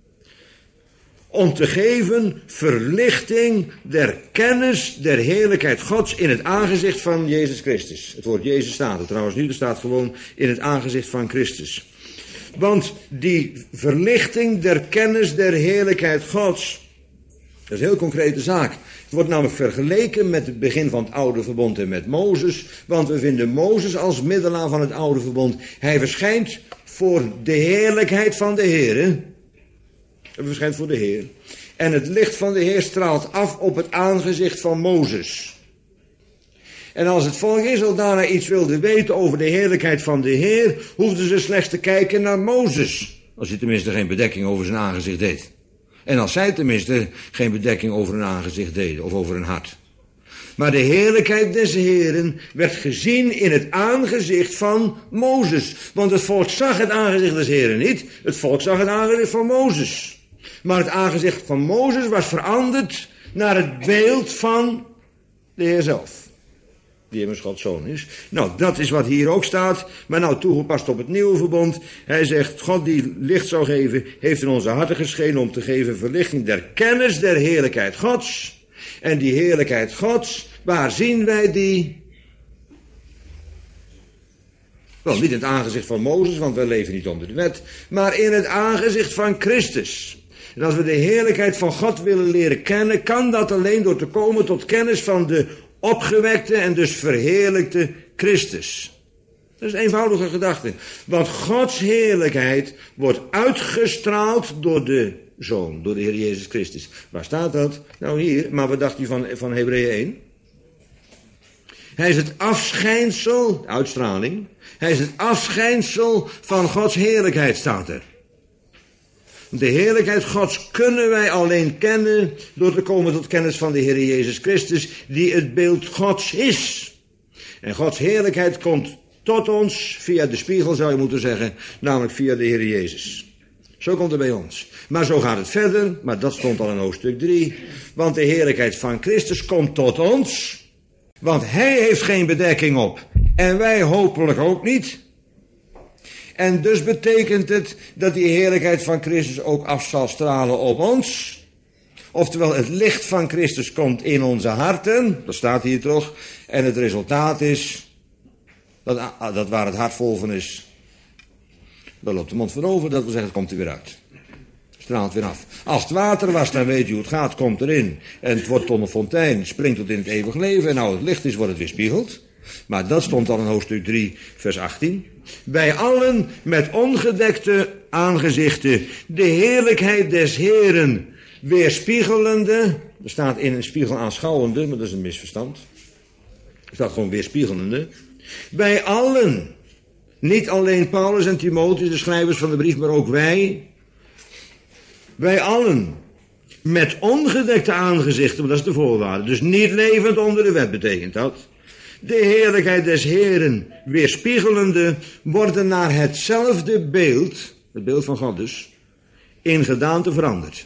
Om te geven verlichting der kennis der heerlijkheid Gods in het aangezicht van Jezus Christus. Het woord Jezus staat er trouwens niet, er staat gewoon in het aangezicht van Christus. Want die verlichting der kennis der heerlijkheid Gods, dat is een heel concrete zaak. Het wordt namelijk vergeleken met het begin van het oude verbond en met Mozes. Want we vinden Mozes als middelaar van het oude verbond. Hij verschijnt voor de heerlijkheid van de Heer. Hij verschijnt voor de Heer. En het licht van de Heer straalt af op het aangezicht van Mozes. En als het volk Israël daarna iets wilde weten over de heerlijkheid van de Heer, hoefden ze slechts te kijken naar Mozes. Als hij tenminste geen bedekking over zijn aangezicht deed. En als zij tenminste geen bedekking over hun aangezicht deden, of over hun hart. Maar de heerlijkheid des Heeren werd gezien in het aangezicht van Mozes. Want het volk zag het aangezicht des Heeren niet. Het volk zag het aangezicht van Mozes. Maar het aangezicht van Mozes was veranderd naar het beeld van de Heer zelf. Die immers Gods zoon is. Nou, dat is wat hier ook staat. Maar nou toegepast op het nieuwe verbond. Hij zegt, God die licht zou geven, heeft in onze harten geschenen om te geven verlichting der kennis der heerlijkheid Gods. En die heerlijkheid Gods, waar zien wij die? Wel, niet in het aangezicht van Mozes, want wij leven niet onder de wet. Maar in het aangezicht van Christus. En als we de heerlijkheid van God willen leren kennen, kan dat alleen door te komen tot kennis van de opgewekte en dus verheerlijkte Christus. Dat is een eenvoudige gedachte. Want Gods heerlijkheid wordt uitgestraald door de Zoon, door de Heer Jezus Christus. Waar staat dat? Nou hier, maar wat dacht u van, van Hebreeën één? Hij is het afschijnsel, de uitstraling. Hij is het afschijnsel van Gods heerlijkheid, staat er. De heerlijkheid Gods kunnen wij alleen kennen door te komen tot kennis van de Heer Jezus Christus, die het beeld Gods is. En Gods heerlijkheid komt tot ons via de spiegel, zou je moeten zeggen, namelijk via de Heer Jezus. Zo komt het bij ons. Maar zo gaat het verder, maar dat stond al in hoofdstuk drie. Want de heerlijkheid van Christus komt tot ons, want Hij heeft geen bedekking op. En wij hopelijk ook niet. En dus betekent het dat die heerlijkheid van Christus ook af zal stralen op ons. Oftewel, het licht van Christus komt in onze harten. Dat staat hier toch. En het resultaat is, dat, dat waar het hart vol van is, dan loopt de mond van over. Dat wil zeggen, het komt er weer uit. Straalt weer af. Als het water was, dan weet je hoe het gaat, komt erin. En het wordt tot een fontein, springt tot in het eeuwig leven. En nou het licht is, wordt het weerspiegeld. Maar dat stond al in hoofdstuk drie, vers achttien. Wij allen met ongedekte aangezichten de heerlijkheid des Heeren weerspiegelende. Er staat in een spiegel aanschouwende, maar dat is een misverstand. Er staat gewoon weerspiegelende. Wij allen, niet alleen Paulus en Timotheus, de schrijvers van de brief, maar ook wij. Wij allen, met ongedekte aangezichten, maar dat is de voorwaarde. Dus niet levend onder de wet betekent dat. De heerlijkheid des Heeren weerspiegelende worden naar hetzelfde beeld, het beeld van God dus, in gedaante veranderd.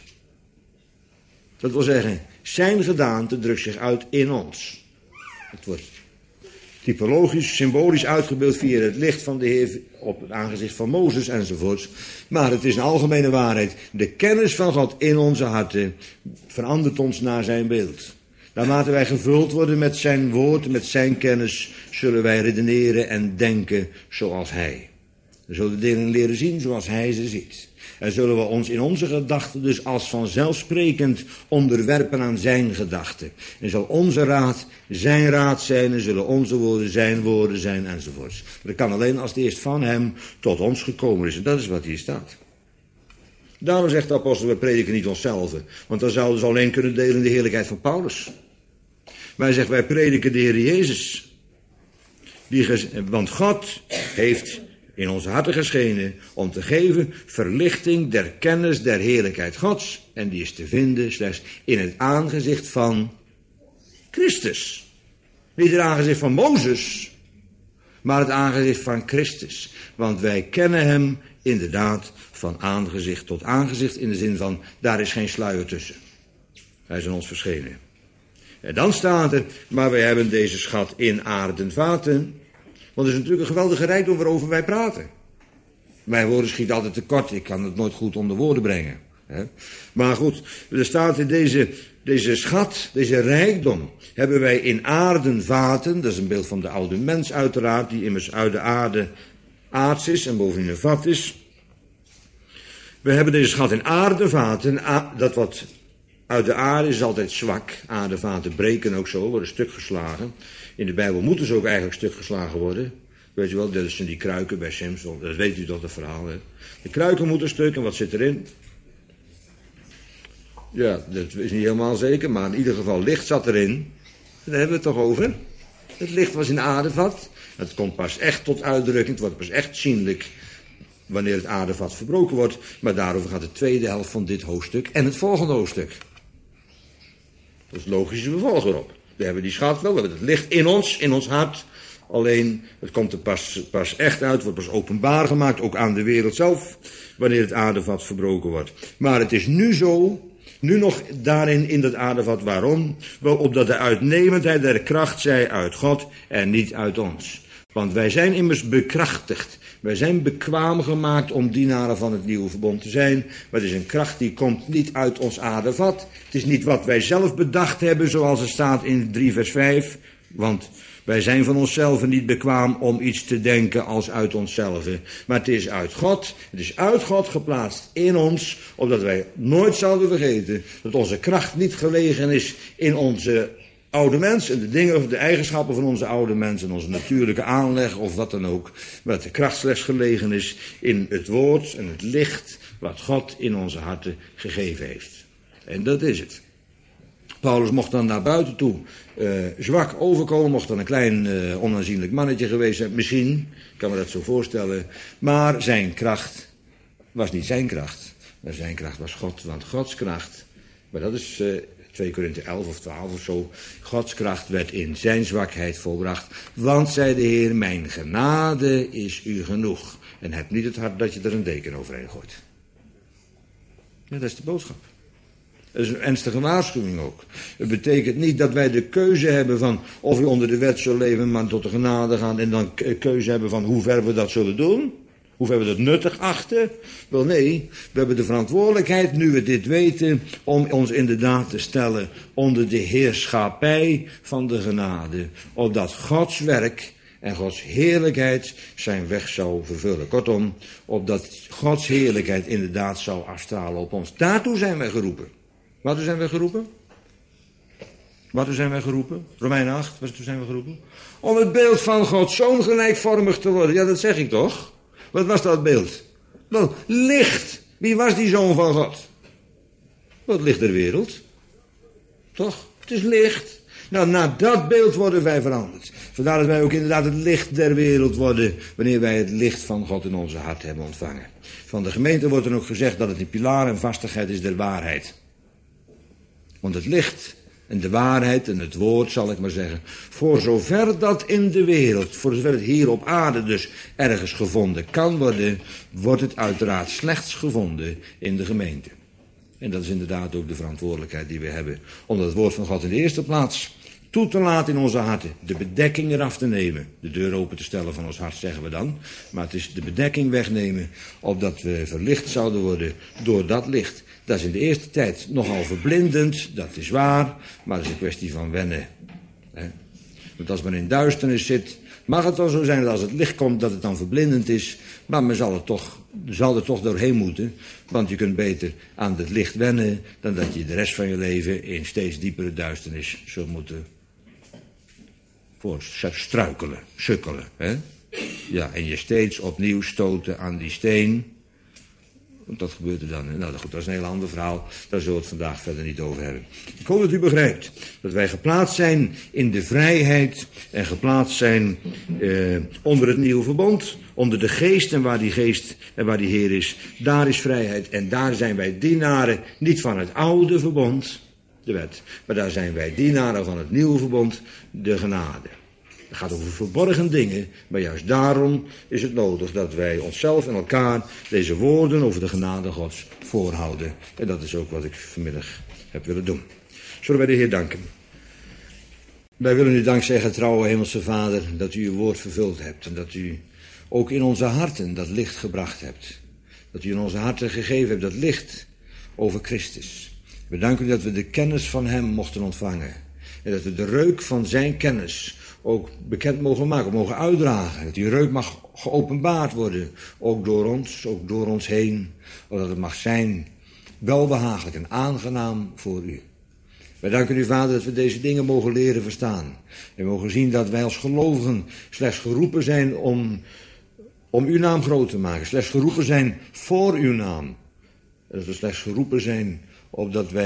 Dat wil zeggen, zijn gedaante drukt zich uit in ons. Het wordt typologisch, symbolisch uitgebeeld via het licht van de Heer op het aangezicht van Mozes enzovoorts. Maar het is een algemene waarheid. De kennis van God in onze harten verandert ons naar zijn beeld. Naarmate wij gevuld worden met zijn woord, met zijn kennis, zullen wij redeneren en denken zoals hij. We zullen de dingen leren zien zoals hij ze ziet. En zullen we ons in onze gedachten dus als vanzelfsprekend onderwerpen aan zijn gedachten. En zal onze raad zijn raad zijn en zullen onze woorden zijn woorden zijn enzovoorts. Maar dat kan alleen als het eerst van hem tot ons gekomen is. En dat is wat hier staat. Daarom zegt de apostel, we prediken niet onszelf. Want dan zouden ze alleen kunnen delen in de heerlijkheid van Paulus. Maar hij zegt, wij prediken de Heer Jezus. Die want God heeft in onze harten geschenen om te geven verlichting der kennis der heerlijkheid Gods. En die is te vinden slechts in het aangezicht van Christus. Niet het aangezicht van Mozes, maar het aangezicht van Christus. Want wij kennen hem inderdaad van aangezicht tot aangezicht, in de zin van, daar is geen sluier tussen. Hij is aan ons verschenen. En dan staat er, maar wij hebben deze schat in aarden vaten. Want het is natuurlijk een geweldige rijkdom waarover wij praten. Mijn woorden schieten altijd tekort, ik kan het nooit goed onder woorden brengen. Hè? Maar goed, er staat in deze, deze schat, deze rijkdom, hebben wij in aarden vaten. Dat is een beeld van de oude mens uiteraard, die immers uit de aarde aards is en bovendien een vat is. We hebben deze schat in aardevaten. Dat wat uit de aarde is altijd zwak. Aardevaten breken ook zo, worden stuk geslagen. In de Bijbel moeten ze ook eigenlijk stuk geslagen worden. Weet je wel, dat zijn die kruiken bij Samson. Dat weet u toch, het verhaal. Hè? De kruiken moeten stuk en wat zit erin? Ja, dat is niet helemaal zeker, maar in ieder geval licht zat erin. Daar hebben we het toch over. Het licht was in de aardevat. Het komt pas echt tot uitdrukking, het wordt pas echt zienlijk wanneer het aardevat verbroken wordt. Maar daarover gaat de tweede helft van dit hoofdstuk en het volgende hoofdstuk. Dat is logische vervolg erop. We hebben die schat wel, we hebben het licht in ons, in ons hart. Alleen, het komt er pas, pas echt uit, wordt pas openbaar gemaakt, ook aan de wereld zelf, wanneer het aardevat verbroken wordt. Maar het is nu zo, nu nog daarin in dat aardevat. Waarom? Wel, opdat de uitnemendheid der kracht zij uit God en niet uit ons. Want wij zijn immers bekrachtigd. Wij zijn bekwaam gemaakt om dienaren van het nieuwe verbond te zijn. Maar het is een kracht die komt niet uit ons aardevat. Het is niet wat wij zelf bedacht hebben, zoals het staat in drie vers vijf. Want wij zijn van onszelf niet bekwaam om iets te denken als uit onszelf. Maar het is uit God. Het is uit God geplaatst in ons. Opdat wij nooit zouden vergeten dat onze kracht niet gelegen is in onze oude mens. En de dingen of de eigenschappen van onze oude mens. En onze natuurlijke aanleg of wat dan ook. Maar dat de kracht slechts gelegen is in het woord en het licht wat God in onze harten gegeven heeft. En dat is het. Paulus mocht dan naar buiten toe uh, zwak overkomen, mocht dan een klein uh, onaanzienlijk mannetje geweest zijn, misschien, ik kan me dat zo voorstellen, maar zijn kracht was niet zijn kracht, maar zijn kracht was God, want Gods kracht, maar dat is uh, twee Korinthe elf of twaalf of zo, Gods kracht werd in zijn zwakheid volbracht, want, zei de Heer, mijn genade is u genoeg, en heb niet het hart dat je er een deken overheen gooit. Ja, dat is de boodschap. Dat is een ernstige waarschuwing ook. Het betekent niet dat wij de keuze hebben van of we onder de wet zullen leven, maar tot de genade gaan en dan keuze hebben van hoe ver we dat zullen doen. Hoe ver we dat nuttig achten. Wel nee, we hebben de verantwoordelijkheid, nu we dit weten, om ons inderdaad te stellen onder de heerschappij van de genade. Opdat Gods werk en Gods heerlijkheid zijn weg zou vervullen. Kortom, opdat Gods heerlijkheid inderdaad zou afstralen op ons. Daartoe zijn wij geroepen. Waartoe zijn we geroepen? Waartoe zijn we geroepen? Romeinen acht, waartoe zijn we geroepen? Om het beeld van Gods zoon gelijkvormig te worden. Ja, dat zeg ik toch? Wat was dat beeld? Wel, licht. Wie was die zoon van God? Wat licht der wereld? Toch? Het is licht. Nou, naar dat beeld worden wij veranderd. Vandaar dat wij ook inderdaad het licht der wereld worden, wanneer wij het licht van God in onze hart hebben ontvangen. Van de gemeente wordt er ook gezegd dat het de pilaar en vastigheid is der waarheid. Want het licht en de waarheid en het woord, zal ik maar zeggen, voor zover dat in de wereld, voor zover het hier op aarde dus ergens gevonden kan worden, wordt het uiteraard slechts gevonden in de gemeente. En dat is inderdaad ook de verantwoordelijkheid die we hebben, om het woord van God in de eerste plaats toe te laten in onze harten, de bedekking eraf te nemen, de deur open te stellen van ons hart, zeggen we dan, maar het is de bedekking wegnemen, opdat we verlicht zouden worden door dat licht. Dat is in de eerste tijd nogal verblindend, dat is waar, maar het is een kwestie van wennen. Hè? Want als men in duisternis zit, mag het wel zo zijn dat als het licht komt dat het dan verblindend is, maar men zal er toch, zal er toch doorheen moeten, want je kunt beter aan het licht wennen dan dat je de rest van je leven in steeds diepere duisternis zult moeten voor struikelen, sukkelen. Hè? Ja, en je steeds opnieuw stoten aan die steen. Want dat gebeurt er dan. Nou goed, dat is een heel ander verhaal. Daar zullen we het vandaag verder niet over hebben. Ik hoop dat u begrijpt dat wij geplaatst zijn in de vrijheid en geplaatst zijn eh, onder het nieuwe verbond, onder de geest en waar die geest en waar die Heer is, daar is vrijheid en daar zijn wij dienaren niet van het oude verbond, de wet, maar daar zijn wij dienaren van het nieuwe verbond, de genade. Het gaat over verborgen dingen, maar juist daarom is het nodig dat wij onszelf en elkaar deze woorden over de genade Gods voorhouden. En dat is ook wat ik vanmiddag heb willen doen. Zullen wij de Heer danken. Wij willen u dank zeggen, trouwe Hemelse Vader, dat u uw woord vervuld hebt en dat u ook in onze harten dat licht gebracht hebt. Dat u in onze harten gegeven hebt dat licht over Christus. We danken u dat we de kennis van hem mochten ontvangen en dat we de reuk van zijn kennis ook bekend mogen maken, mogen uitdragen. Dat die reuk mag geopenbaard worden, ook door ons, ook door ons heen. Dat het mag zijn welbehagelijk en aangenaam voor u. Wij danken u, Vader, dat we deze dingen mogen leren verstaan. En mogen zien dat wij als gelovigen slechts geroepen zijn om, om uw naam groot te maken. Slechts geroepen zijn voor uw naam. Dat we slechts geroepen zijn opdat wij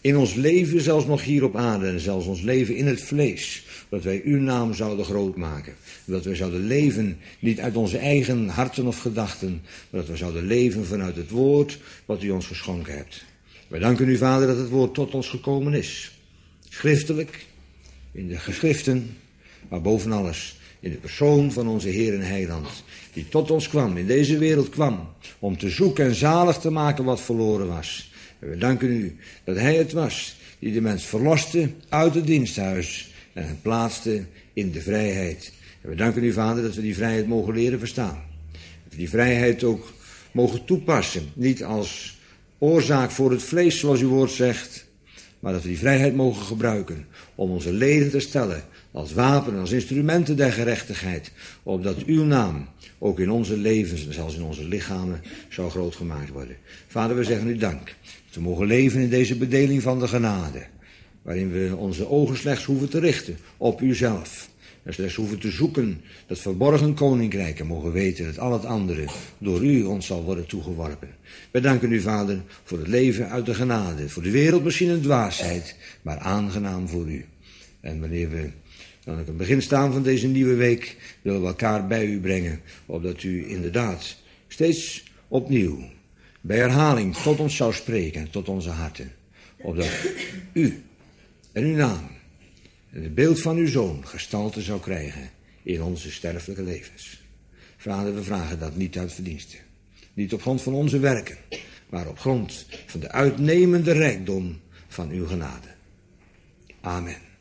in ons leven, zelfs nog hier op aarde en zelfs ons leven in het vlees, dat wij uw naam zouden groot maken. Dat wij zouden leven niet uit onze eigen harten of gedachten, maar dat we zouden leven vanuit het woord wat u ons geschonken hebt. Wij danken u, Vader, dat het woord tot ons gekomen is. Schriftelijk, in de geschriften, maar boven alles in de persoon van onze Heer en Heiland, die tot ons kwam, in deze wereld kwam, om te zoeken en zalig te maken wat verloren was. En we danken u dat hij het was die de mens verloste uit het diensthuis en hem plaatste in de vrijheid. En we danken u, Vader, dat we die vrijheid mogen leren verstaan. Dat we die vrijheid ook mogen toepassen, niet als oorzaak voor het vlees, zoals uw woord zegt, maar dat we die vrijheid mogen gebruiken om onze leden te stellen als wapen en als instrumenten der gerechtigheid, opdat uw naam ook in onze levens en zelfs in onze lichamen zou groot gemaakt worden. Vader, we zeggen u dank dat we mogen leven in deze bedeling van de genade, waarin we onze ogen slechts hoeven te richten op uzelf. En slechts hoeven te zoeken dat verborgen koninkrijk en mogen weten dat al het andere door u ons zal worden toegeworpen. Wij danken u, Vader, voor het leven uit de genade. Voor de wereld misschien een dwaasheid, maar aangenaam voor u. En wanneer we dan aan het begin staan van deze nieuwe week, willen we elkaar bij u brengen, opdat u inderdaad steeds opnieuw, bij herhaling, tot ons zou spreken, tot onze harten. Opdat u en uw naam en het beeld van uw Zoon gestalte zou krijgen in onze sterfelijke levens. Vader, we vragen dat niet uit verdiensten. Niet op grond van onze werken, maar op grond van de uitnemende rijkdom van uw genade. Amen.